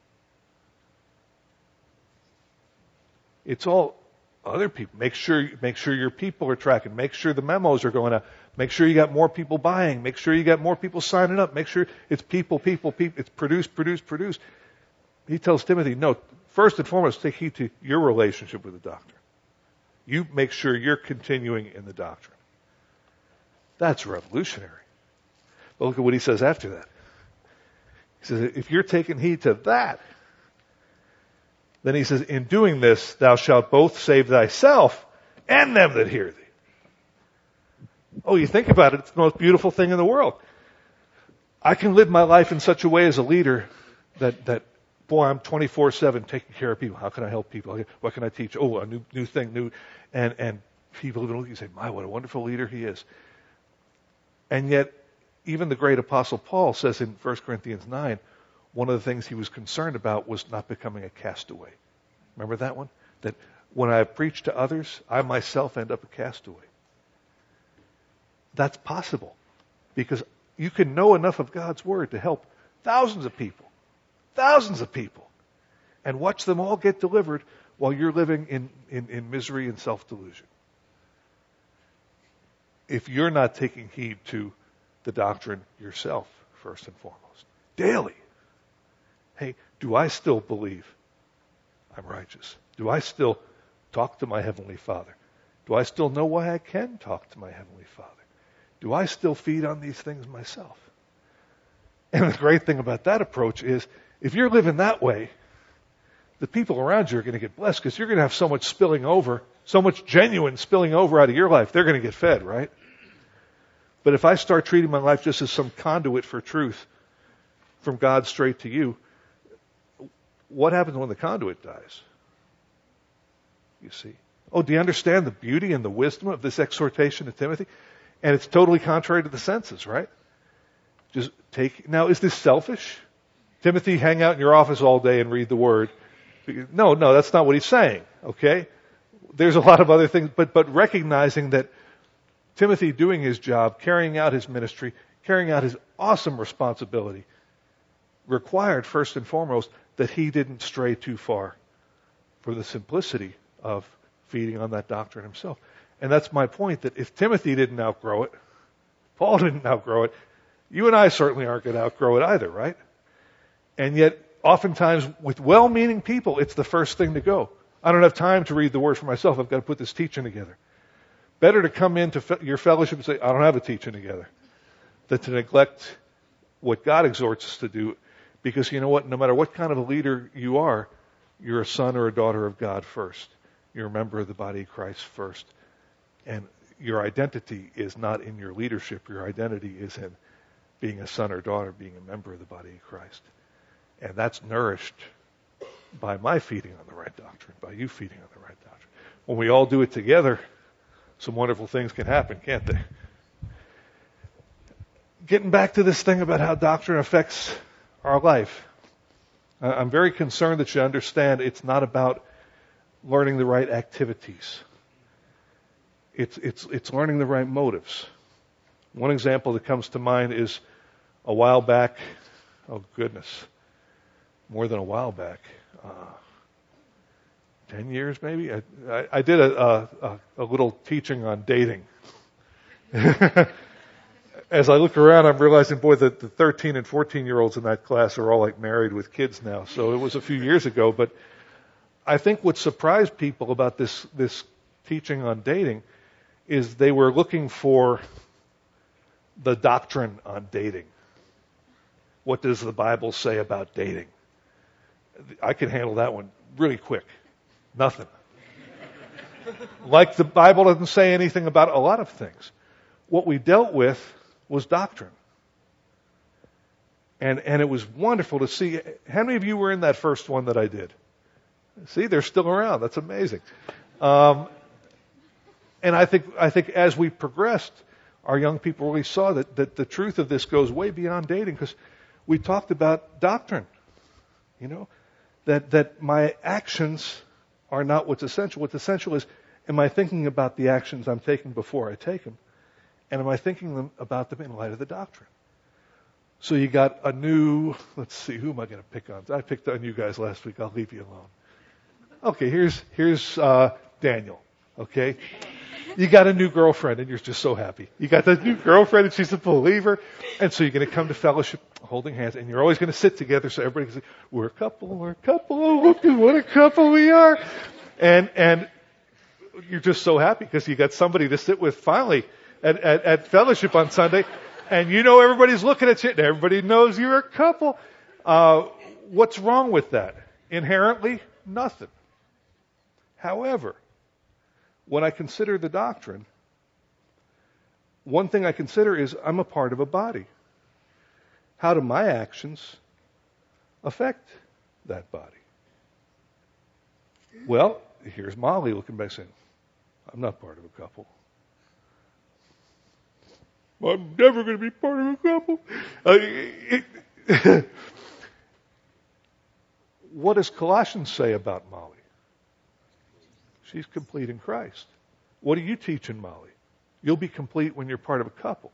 A: It's all other people. Make sure, make sure your people are tracking. Make sure the memos are going out. Make sure you got more people buying. Make sure you got more people signing up. Make sure it's people, people, people. It's produce, produce, produce. He tells Timothy, no, first and foremost, take heed to your relationship with the doctrine. You make sure you're continuing in the doctrine. That's revolutionary. But look at what he says after that. He says, if you're taking heed to that, then he says, in doing this, thou shalt both save thyself and them that hear thee. Oh, you think about it, it's the most beautiful thing in the world. I can live my life in such a way as a leader that, that boy, I'm twenty-four seven taking care of people. How can I help people? What can I teach? Oh, a new new thing, new. And, and people even look and say, my, what a wonderful leader he is. And yet, even the great apostle Paul says in First Corinthians nine, one of the things he was concerned about was not becoming a castaway. Remember that one? That when I preach to others, I myself end up a castaway. That's possible because you can know enough of God's word to help thousands of people, thousands of people, and watch them all get delivered while you're living in, in, in misery and self-delusion. If you're not taking heed to the doctrine yourself, first and foremost, daily. Hey, do I still believe I'm righteous? Do I still talk to my Heavenly Father? Do I still know why I can talk to my Heavenly Father? Do I still feed on these things myself? And the great thing about that approach is, if you're living that way, the people around you are going to get blessed because you're going to have so much spilling over, so much genuine spilling over out of your life, they're going to get fed, right? But if I start treating my life just as some conduit for truth from God straight to you, what happens when the conduit dies? You see. Oh, do you understand the beauty and the wisdom of this exhortation to Timothy? And it's totally contrary to the senses, right? Just take, now is this selfish? Timothy, hang out in your office all day and read the word. No, no, that's not what he's saying, okay? there's a lot of other things, but, but recognizing that Timothy doing his job, carrying out his ministry, carrying out his awesome responsibility, required first and foremost that he didn't stray too far from the simplicity of feeding on that doctrine himself. And that's my point, that if Timothy didn't outgrow it, Paul didn't outgrow it, you and I certainly aren't going to outgrow it either, right? And yet, oftentimes, with well-meaning people, it's the first thing to go. I don't have time to read the word for myself. I've got to put this teaching together. Better to come into fe- your fellowship and say, I don't have a teaching together, than to neglect what God exhorts us to do. Because you know what? No matter what kind of a leader you are, you're a son or a daughter of God first. You're a member of the body of Christ first. And your identity is not in your leadership. Your identity is in being a son or daughter, being a member of the body of Christ. And that's nourished by my feeding on the right doctrine, by you feeding on the right doctrine. When we all do it together, some wonderful things can happen, can't they? Getting back to this thing about how doctrine affects our life. I'm very concerned that you understand it's not about learning the right activities. It's, it's, it's learning the right motives. One example that comes to mind is a while back, oh goodness, more than a while back, uh, ten years maybe, I, I, I did a, a, a little teaching on dating. As I look around, I'm realizing, boy, the, the thirteen and fourteen year olds in that class are all like married with kids now. So it was a few years ago, but I think what surprised people about this, this teaching on dating is they were looking for the doctrine on dating. What does the Bible say about dating? I can handle that one really quick. Nothing. Like the Bible doesn't say anything about a lot of things. What we dealt with was doctrine. And and it was wonderful to see. How many of you were in that first one that I did? See, they're still around. That's amazing. Um, and I think I think as we progressed, our young people really saw that, that the truth of this goes way beyond dating, because we talked about doctrine. You know, that that my actions are not what's essential. What's essential is, am I thinking about the actions I'm taking before I take them? And am I thinking them, about them in light of the doctrine? So you got a new, let's see, who am I going to pick on? I picked on you guys last week. I'll leave you alone. Okay, here's here's uh, Daniel. Okay, you got a new girlfriend, and you're just so happy. You got that new girlfriend, and she's a believer, and so you're going to come to fellowship holding hands, and you're always going to sit together so everybody can say, "We're a couple, we're a couple. Oh, look at what a couple we are!" And and you're just so happy because you got somebody to sit with finally at, at, at fellowship on Sunday, and you know everybody's looking at you, and everybody knows you're a couple. Uh, what's wrong with that? Inherently, nothing. However, when I consider the doctrine, one thing I consider is I'm a part of a body. How do my actions affect that body? Well, here's Molly looking back saying, I'm not part of a couple. I'm never going to be part of a couple. Uh, it, what does Colossians say about Molly? She's complete in Christ. What are you teaching Molly? You'll be complete when you're part of a couple.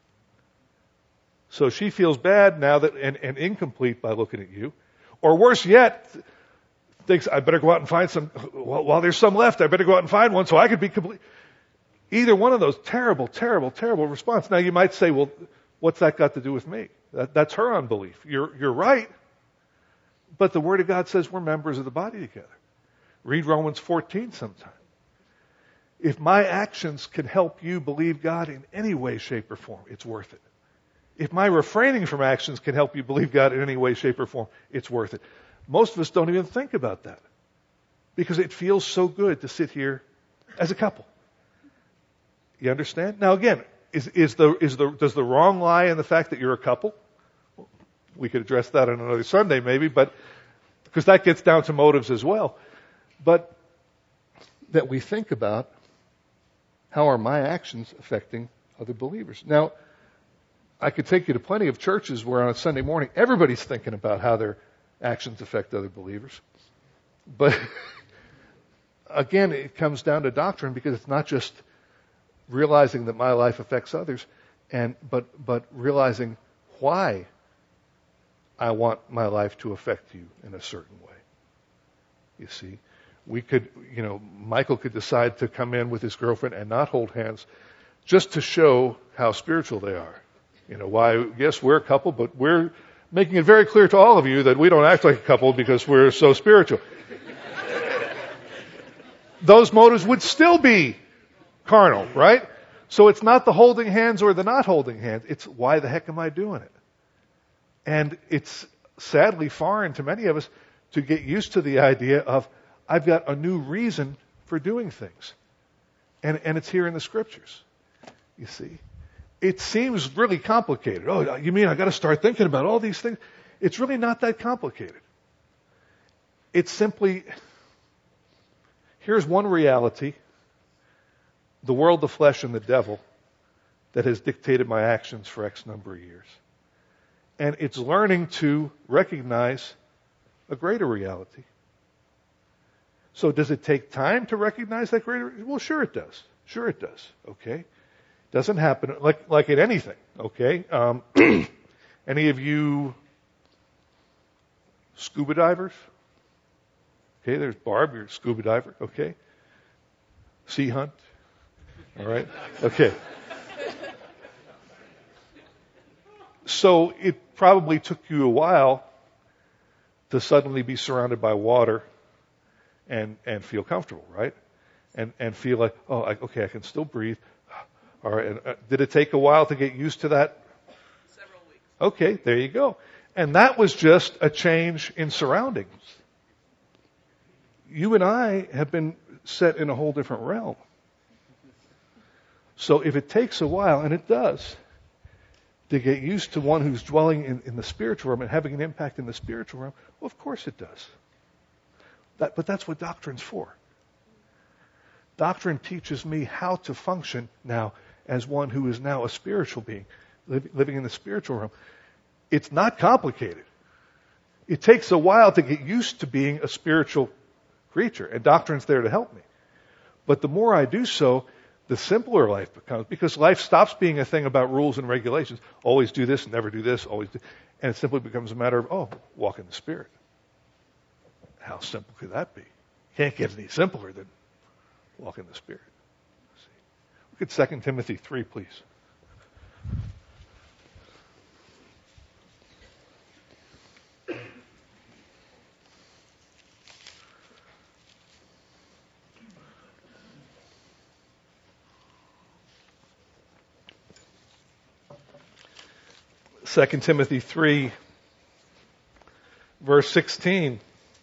A: So she feels bad now that and, and incomplete by looking at you. Or worse yet, thinks, I better go out and find some, well, while there's some left, I better go out and find one so I could be complete. Either one of those, terrible, terrible, terrible response. Now you might say, well, what's that got to do with me? That, that's her unbelief. You're, you're right. But the Word of God says we're members of the body together. Read Romans fourteen sometime. If my actions can help you believe God in any way, shape, or form, it's worth it. If my refraining from actions can help you believe God in any way, shape, or form, it's worth it. Most of us don't even think about that because it feels so good to sit here as a couple. You understand? Now again, is, is the, is the, does the wrong lie in the fact that you're a couple? We could address that on another Sunday maybe, but because that gets down to motives as well. But that we think about how are my actions affecting other believers. Now, I could take you to plenty of churches where on a Sunday morning everybody's thinking about how their actions affect other believers. But again, it comes down to doctrine, because it's not just realizing that my life affects others, and but but realizing why I want my life to affect you in a certain way. You see, we could, you know, Michael could decide to come in with his girlfriend and not hold hands, just to show how spiritual they are. You know, why, yes, we're a couple, but we're making it very clear to all of you that we don't act like a couple because we're so spiritual. Those motives would still be carnal, right? So it's not the holding hands or the not holding hands. It's why the heck am I doing it? And it's sadly foreign to many of us to get used to the idea of, I've got a new reason for doing things. And, and it's here in the scriptures. You see, it seems really complicated. Oh, you mean I got to start thinking about all these things? It's really not that complicated. It's simply, here's one reality, the world, the flesh, and the devil, that has dictated my actions for X number of years. And it's learning to recognize a greater reality. So does it take time to recognize that greater? Well, sure it does. Sure it does. Okay. Doesn't happen like like in anything. Okay. Um, any of you scuba divers? Okay. There's Barb. You're a scuba diver. Okay. Sea hunt. All right. Okay. So it probably took you a while to suddenly be surrounded by water and and feel comfortable, right? And and feel like, oh, I, okay, I can still breathe. All right. And, uh, did it take a while to get used to that?
C: Several weeks.
A: Okay, there you go. And that was just a change in surroundings. You and I have been set in a whole different realm. So if it takes a while, and it does, to get used to one who's dwelling in, in the spiritual realm and having an impact in the spiritual realm, well, of course it does. That, but that's what doctrine's for. Doctrine teaches me how to function now as one who is now a spiritual being, live, living in the spiritual realm. It's not complicated. It takes a while to get used to being a spiritual creature, and doctrine's there to help me. But the more I do so, the simpler life becomes, because life stops being a thing about rules and regulations. Always do this, never do this, always do, and it simply becomes a matter of, oh, walk in the Spirit. How simple could that be? Can't get any simpler than walk in the Spirit. See. Look at Second Timothy three, please. Second Timothy three, verse sixteen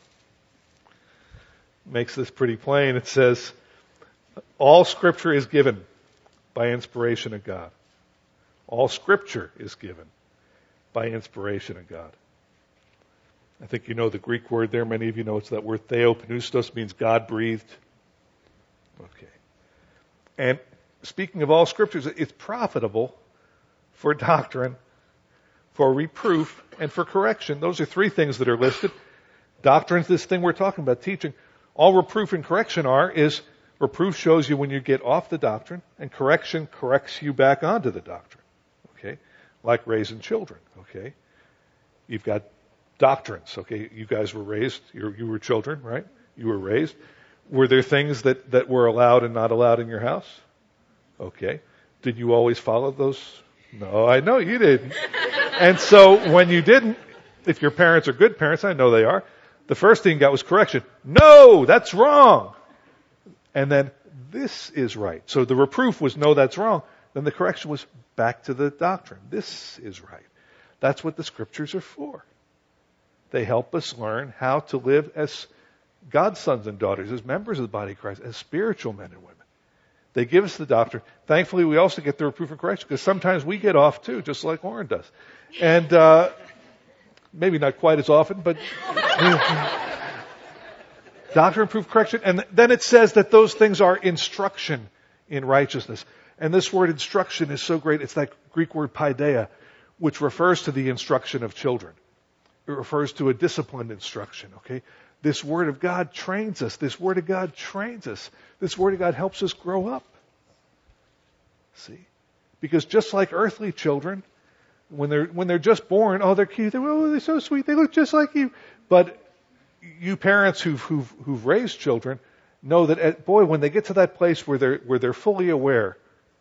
A: makes this pretty plain. It says, all Scripture is given by inspiration of God. All Scripture is given by inspiration of God. I think you know the Greek word there. Many of you know it's that word theopneustos, means God breathed. Okay. And speaking of all Scriptures, it's profitable for doctrine, for reproof, and for correction. Those are three things that are listed. Doctrine's this thing we're talking about, teaching. All reproof and correction are is reproof shows you when you get off the doctrine, and correction corrects you back onto the doctrine. Okay? Like raising children. Okay? You've got doctrines. Okay? You guys were raised, you you were children, right? You were raised. Were there things that, that were allowed and not allowed in your house? Okay. Did you always follow those? No, I know you didn't. And so when you didn't, if your parents are good parents, I know they are, the first thing you got was correction. No, that's wrong. And then this is right. So the reproof was no, that's wrong. Then the correction was back to the doctrine. This is right. That's what the Scriptures are for. They help us learn how to live as God's sons and daughters, as members of the body of Christ, as spiritual men and women. They give us the doctrine. Thankfully, we also get the reproof and correction, because sometimes we get off too, just like Lauren does. And uh, maybe not quite as often, but doctrine, reproof, correction. And then it says that those things are instruction in righteousness. And this word instruction is so great. It's that Greek word paideia, which refers to the instruction of children. It refers to a disciplined instruction, okay? This Word of God trains us. This Word of God trains us. This Word of God helps us grow up. See? Because just like earthly children, when they're when they're just born, oh, they're cute. They're, oh, they're so sweet. They look just like you. But you parents who've who've, who've raised children know that, at, boy, when they get to that place where they're where they're fully aware,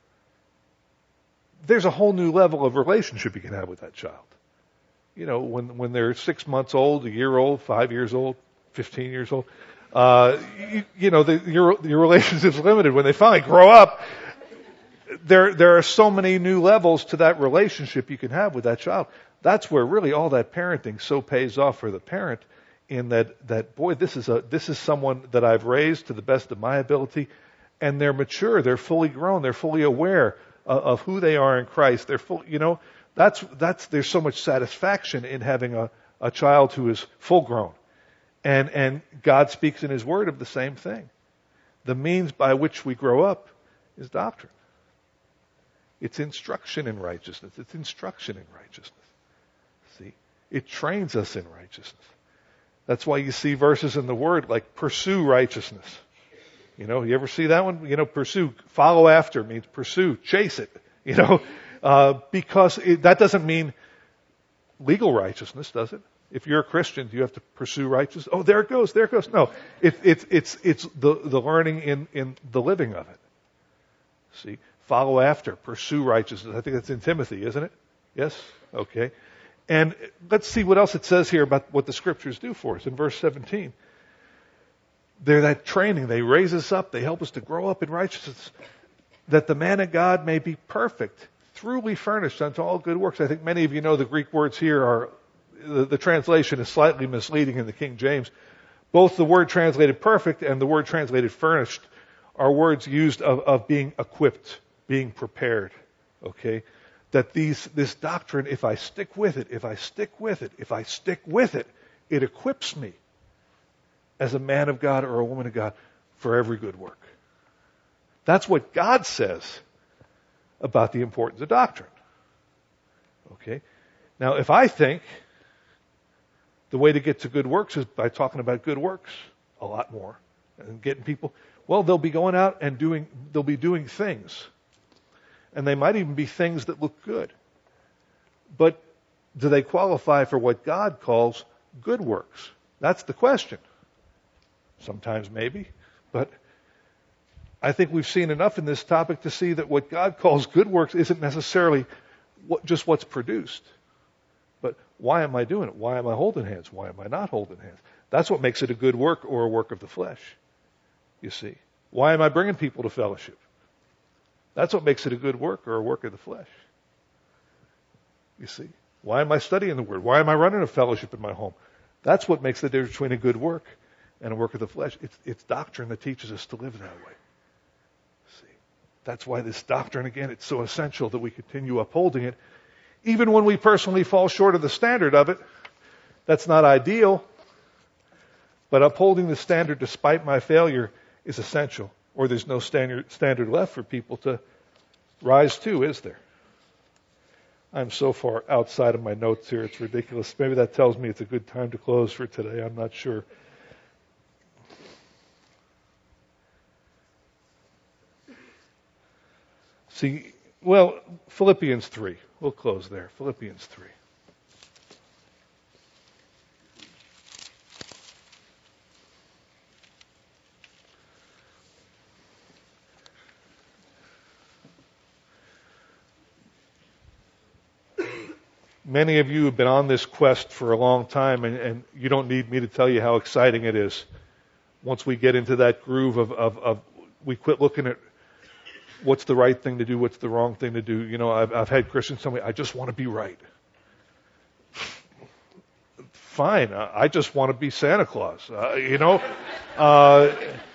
A: there's a whole new level of relationship you can have with that child. You know, when when they're six months old, a year old, five years old, fifteen years old, uh, you, you know, the, your your relationship's limited. When they finally grow up, there there are so many new levels to that relationship you can have with that child. That's where really all that parenting so pays off for the parent, in that that boy, this is a this is someone that I've raised to the best of my ability, and they're mature, they're fully grown, they're fully aware of, of who they are in Christ. They're full, you know, that's that's there's so much satisfaction in having a, a child who is full grown. And and God speaks in His Word of the same thing. The means by which we grow up is doctrine. It's instruction in righteousness. It's instruction in righteousness. See? It trains us in righteousness. That's why you see verses in the Word like pursue righteousness. You know, you ever see that one? You know, pursue, follow after means pursue, chase it. You know, uh, because it, that doesn't mean legal righteousness, does it? If you're a Christian, do you have to pursue righteousness? Oh, there it goes, there it goes. No, it, it, it's it's the, the learning in, in the living of it. See, follow after, pursue righteousness. I think that's in Timothy, isn't it? Yes? Okay. And let's see what else it says here about what the Scriptures do for us in verse seventeen. They're that training. They raise us up. They help us to grow up in righteousness, that the man of God may be perfect, truly furnished unto all good works. I think many of you know the Greek words here are, the, the translation is slightly misleading in the King James. Both the word translated perfect and the word translated furnished are words used of, of being equipped, being prepared. Okay? That these, this doctrine, if I stick with it, if I stick with it, if I stick with it, it equips me as a man of God or a woman of God for every good work. That's what God says about the importance of doctrine. Okay? Now, if I think the way to get to good works is by talking about good works a lot more and getting people, well, they'll be going out and doing, they'll be doing things. And they might even be things that look good. But do they qualify for what God calls good works? That's the question. Sometimes maybe, but I think we've seen enough in this topic to see that what God calls good works isn't necessarily what, just what's produced. But why am I doing it? Why am I holding hands? Why am I not holding hands? That's what makes it a good work or a work of the flesh, you see. Why am I bringing people to fellowship? That's what makes it a good work or a work of the flesh, you see. Why am I studying the Word? Why am I running a fellowship in my home? That's what makes the difference between a good work and a work of the flesh. It's, it's doctrine that teaches us to live that way. See, that's why this doctrine, again, it's so essential that we continue upholding it. Even when we personally fall short of the standard of it, that's not ideal. But upholding the standard despite my failure is essential. Or there's no standard, standard left for people to rise to, is there? I'm so far outside of my notes here, it's ridiculous. Maybe that tells me it's a good time to close for today. I'm not sure. See, well, Philippians three. We'll close there. Philippians three. Many of you have been on this quest for a long time, and, and you don't need me to tell you how exciting it is. Once we get into that groove of, of, of we quit looking at what's the right thing to do, what's the wrong thing to do. You know, I've, I've had Christians tell me, I just want to be right. Fine, I just want to be Santa Claus. Uh, you know, uh,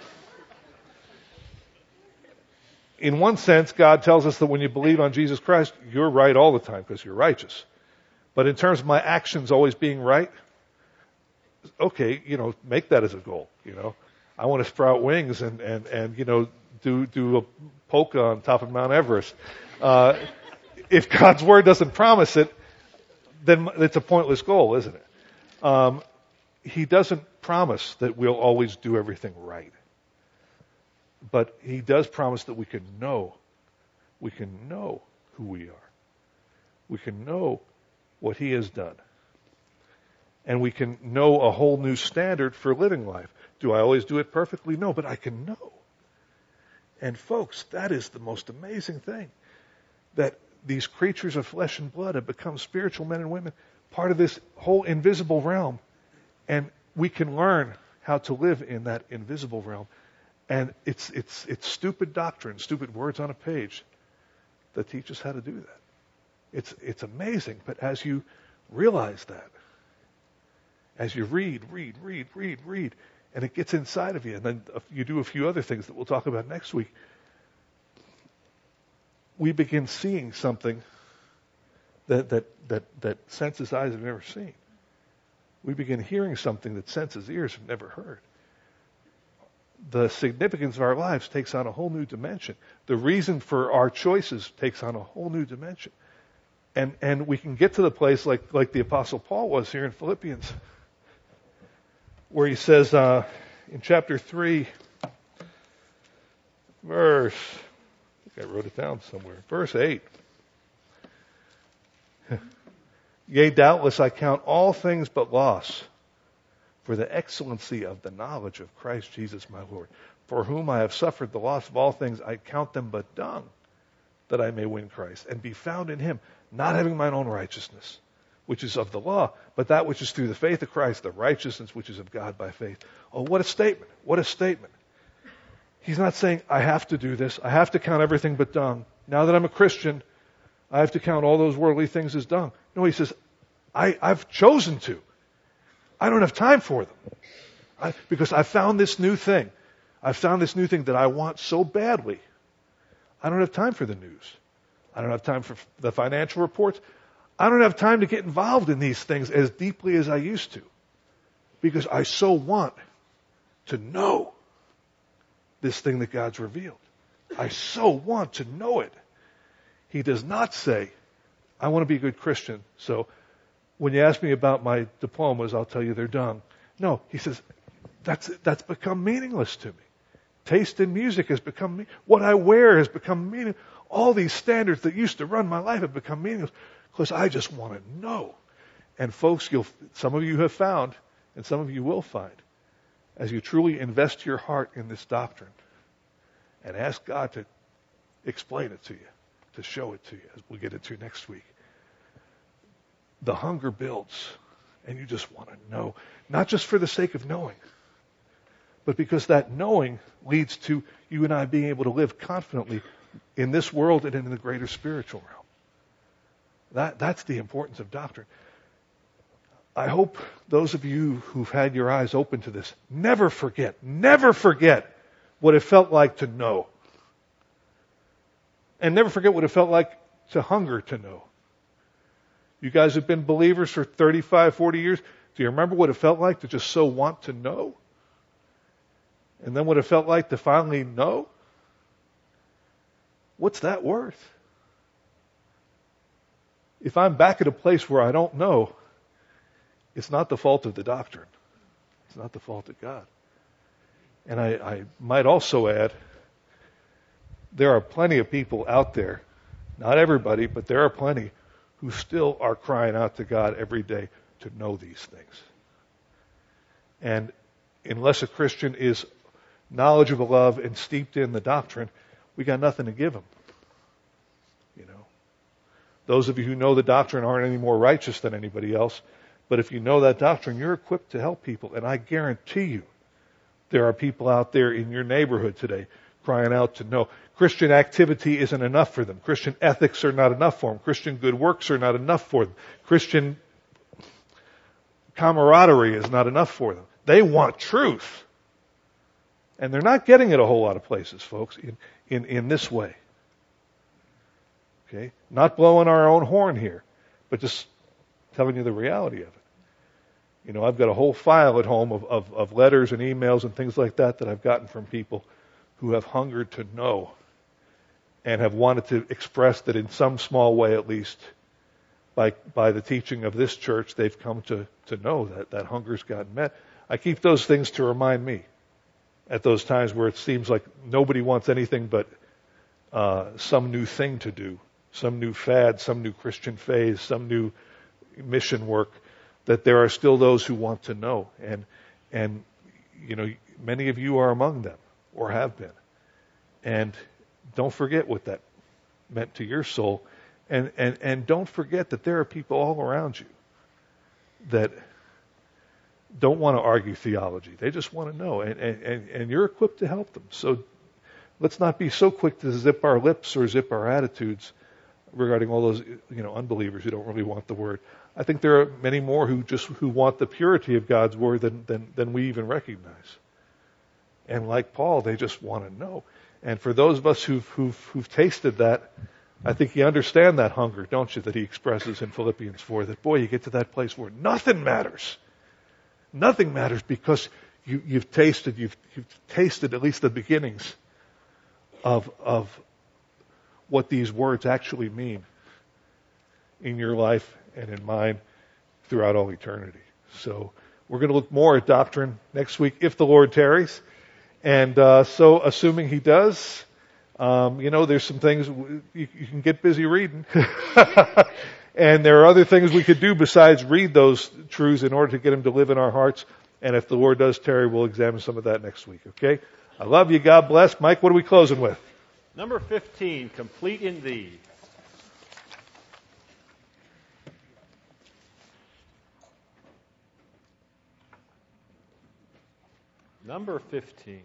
A: in one sense, God tells us that when you believe on Jesus Christ, you're right all the time because you're righteous. But in terms of my actions always being right, okay, you know, make that as a goal. You know, I want to sprout wings and and and you know do do a polka on top of Mount Everest. Uh, if God's word doesn't promise it, then it's a pointless goal, isn't it? Um, he doesn't promise that we'll always do everything right. But he does promise that we can know. We can know who we are. We can know what he has done. And we can know a whole new standard for living life. Do I always do it perfectly? No, but I can know. And folks, that is the most amazing thing. That these creatures of flesh and blood have become spiritual men and women, part of this whole invisible realm. And we can learn how to live in that invisible realm. And it's it's it's stupid doctrine, stupid words on a page that teach us how to do that. It's it's amazing. But as you realize that, as you read, read, read, read, read, and it gets inside of you, and then you do a few other things that we'll talk about next week, we begin seeing something that that that, that senses eyes have never seen. We begin hearing something that senses ears have never heard. The significance of our lives takes on a whole new dimension. The reason for our choices takes on a whole new dimension. And and we can get to the place like, like the Apostle Paul was here in Philippians, where he says uh, in chapter three, verse, I think I wrote it down somewhere, verse eight. Yea, doubtless I count all things but loss for the excellency of the knowledge of Christ Jesus my Lord, for whom I have suffered the loss of all things. I count them but dung, that I may win Christ, and be found in him, not having mine own righteousness, which is of the law, but that which is through the faith of Christ, the righteousness which is of God by faith. Oh, what a statement. What a statement. He's not saying, I have to do this. I have to count everything but dung. Now that I'm a Christian, I have to count all those worldly things as dung. No, he says, I, I've chosen to. I don't have time for them. I, because I found this new thing. I found this new thing that I want so badly. I don't have time for the news. I don't have time for the financial reports. I don't have time to get involved in these things as deeply as I used to. Because I so want to know this thing that God's revealed. I so want to know it. He does not say, I want to be a good Christian, so when you ask me about my diplomas, I'll tell you they're dung. No, he says, that's that's become meaningless to me. Taste in music has become me. What I wear has become meaningless. All these standards that used to run my life have become meaningless because I just want to know. And folks, you'll some of you have found, and some of you will find, as you truly invest your heart in this doctrine and ask God to explain it to you, to show it to you, as we'll get into next week. The hunger builds, and you just want to know, not just for the sake of knowing, but because that knowing leads to you and I being able to live confidently in this world and in the greater spiritual realm. That, that's the importance of doctrine. I hope those of you who've had your eyes open to this, never forget, never forget what it felt like to know. And never forget what it felt like to hunger to know. You guys have been believers for thirty-five, forty years. Do you remember what it felt like to just so want to know? And then what it felt like to finally know? What's that worth? If I'm back at a place where I don't know, it's not the fault of the doctrine. It's not the fault of God. And I, I might also add, there are plenty of people out there, not everybody, but there are plenty, who still are crying out to God every day to know these things. And unless a Christian is knowledgeable of and steeped in the doctrine, we got nothing to give them. You know, those of you who know the doctrine aren't any more righteous than anybody else, but if you know that doctrine, you're equipped to help people. And I guarantee you, there are people out there in your neighborhood today crying out to know. Christian activity isn't enough for them. Christian ethics are not enough for them. Christian good works are not enough for them. Christian camaraderie is not enough for them. They want truth. And they're not getting it a whole lot of places, folks, in, in, in this way. Okay? Not blowing our own horn here, but just telling you the reality of it. You know, I've got a whole file at home of, of, of letters and emails and things like that that I've gotten from people who have hungered to know and have wanted to express that in some small way at least, by by the teaching of this church, they've come to, to know that that hunger's gotten met. I keep those things to remind me at those times where it seems like nobody wants anything but uh, some new thing to do, some new fad, some new Christian phase, some new mission work, that there are still those who want to know. And, and, you know, many of you are among them or have been. And don't forget what that meant to your soul. And, and, and don't forget that there are people all around you that don't want to argue theology. They just want to know. And, and, and you're equipped to help them. So let's not be so quick to zip our lips or zip our attitudes regarding all those, you know, unbelievers who don't really want the word. I think there are many more who just who want the purity of God's word than, than, than we even recognize. And like Paul, they just want to know. And for those of us who've, who've, who've tasted that, I think you understand that hunger, don't you, that he expresses in Philippians four, that, boy, you get to that place where nothing matters. Nothing matters because you, you've tasted, you've, you've tasted at least the beginnings of, of what these words actually mean in your life and in mine throughout all eternity. So we're going to look more at doctrine next week if the Lord tarries. And uh, so assuming he does, um, you know, there's some things you, you can get busy reading. And there are other things we could do besides read those truths in order to get them to live in our hearts. And if the Lord does tarry, we'll examine some of that next week, okay? I love you. God bless. Mike, what are we closing with?
C: Number fifteen, complete in thee. Number fifteen.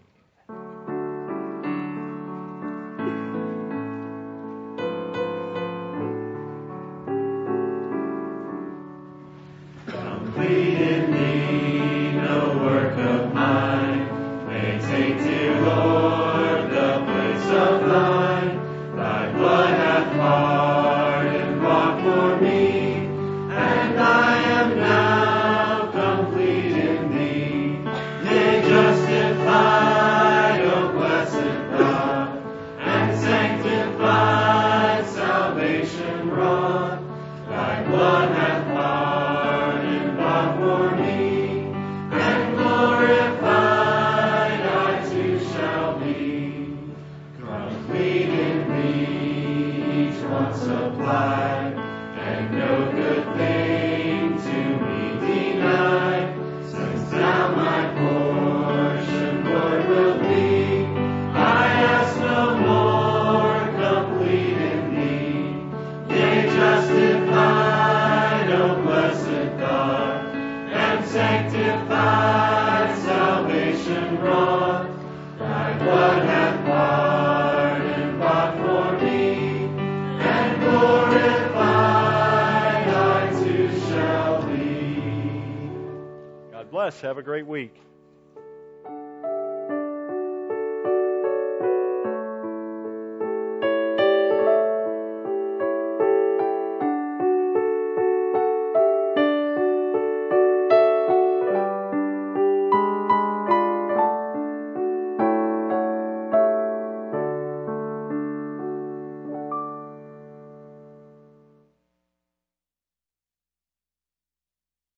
D: Complete in thee, no work of mine may take, dear Lord, the place of thine. Thy blood hath bought and bought for me, and I am now complete in thee. Yea, justified, O blessed God, and sanctified, salvation wrought. Thy blood hath bought and bought for me, and glorified I too shall be. Complete in thee, each one supplied, and no good thing to me denied. Since thou my portion, Lord, will be, I ask no more. Complete in thee, yea, justified, O blessed God, and sanctified, salvation wrought. Thy blood hath bought and bought for me, and glorified I too shall be.
C: God bless. Have a great week.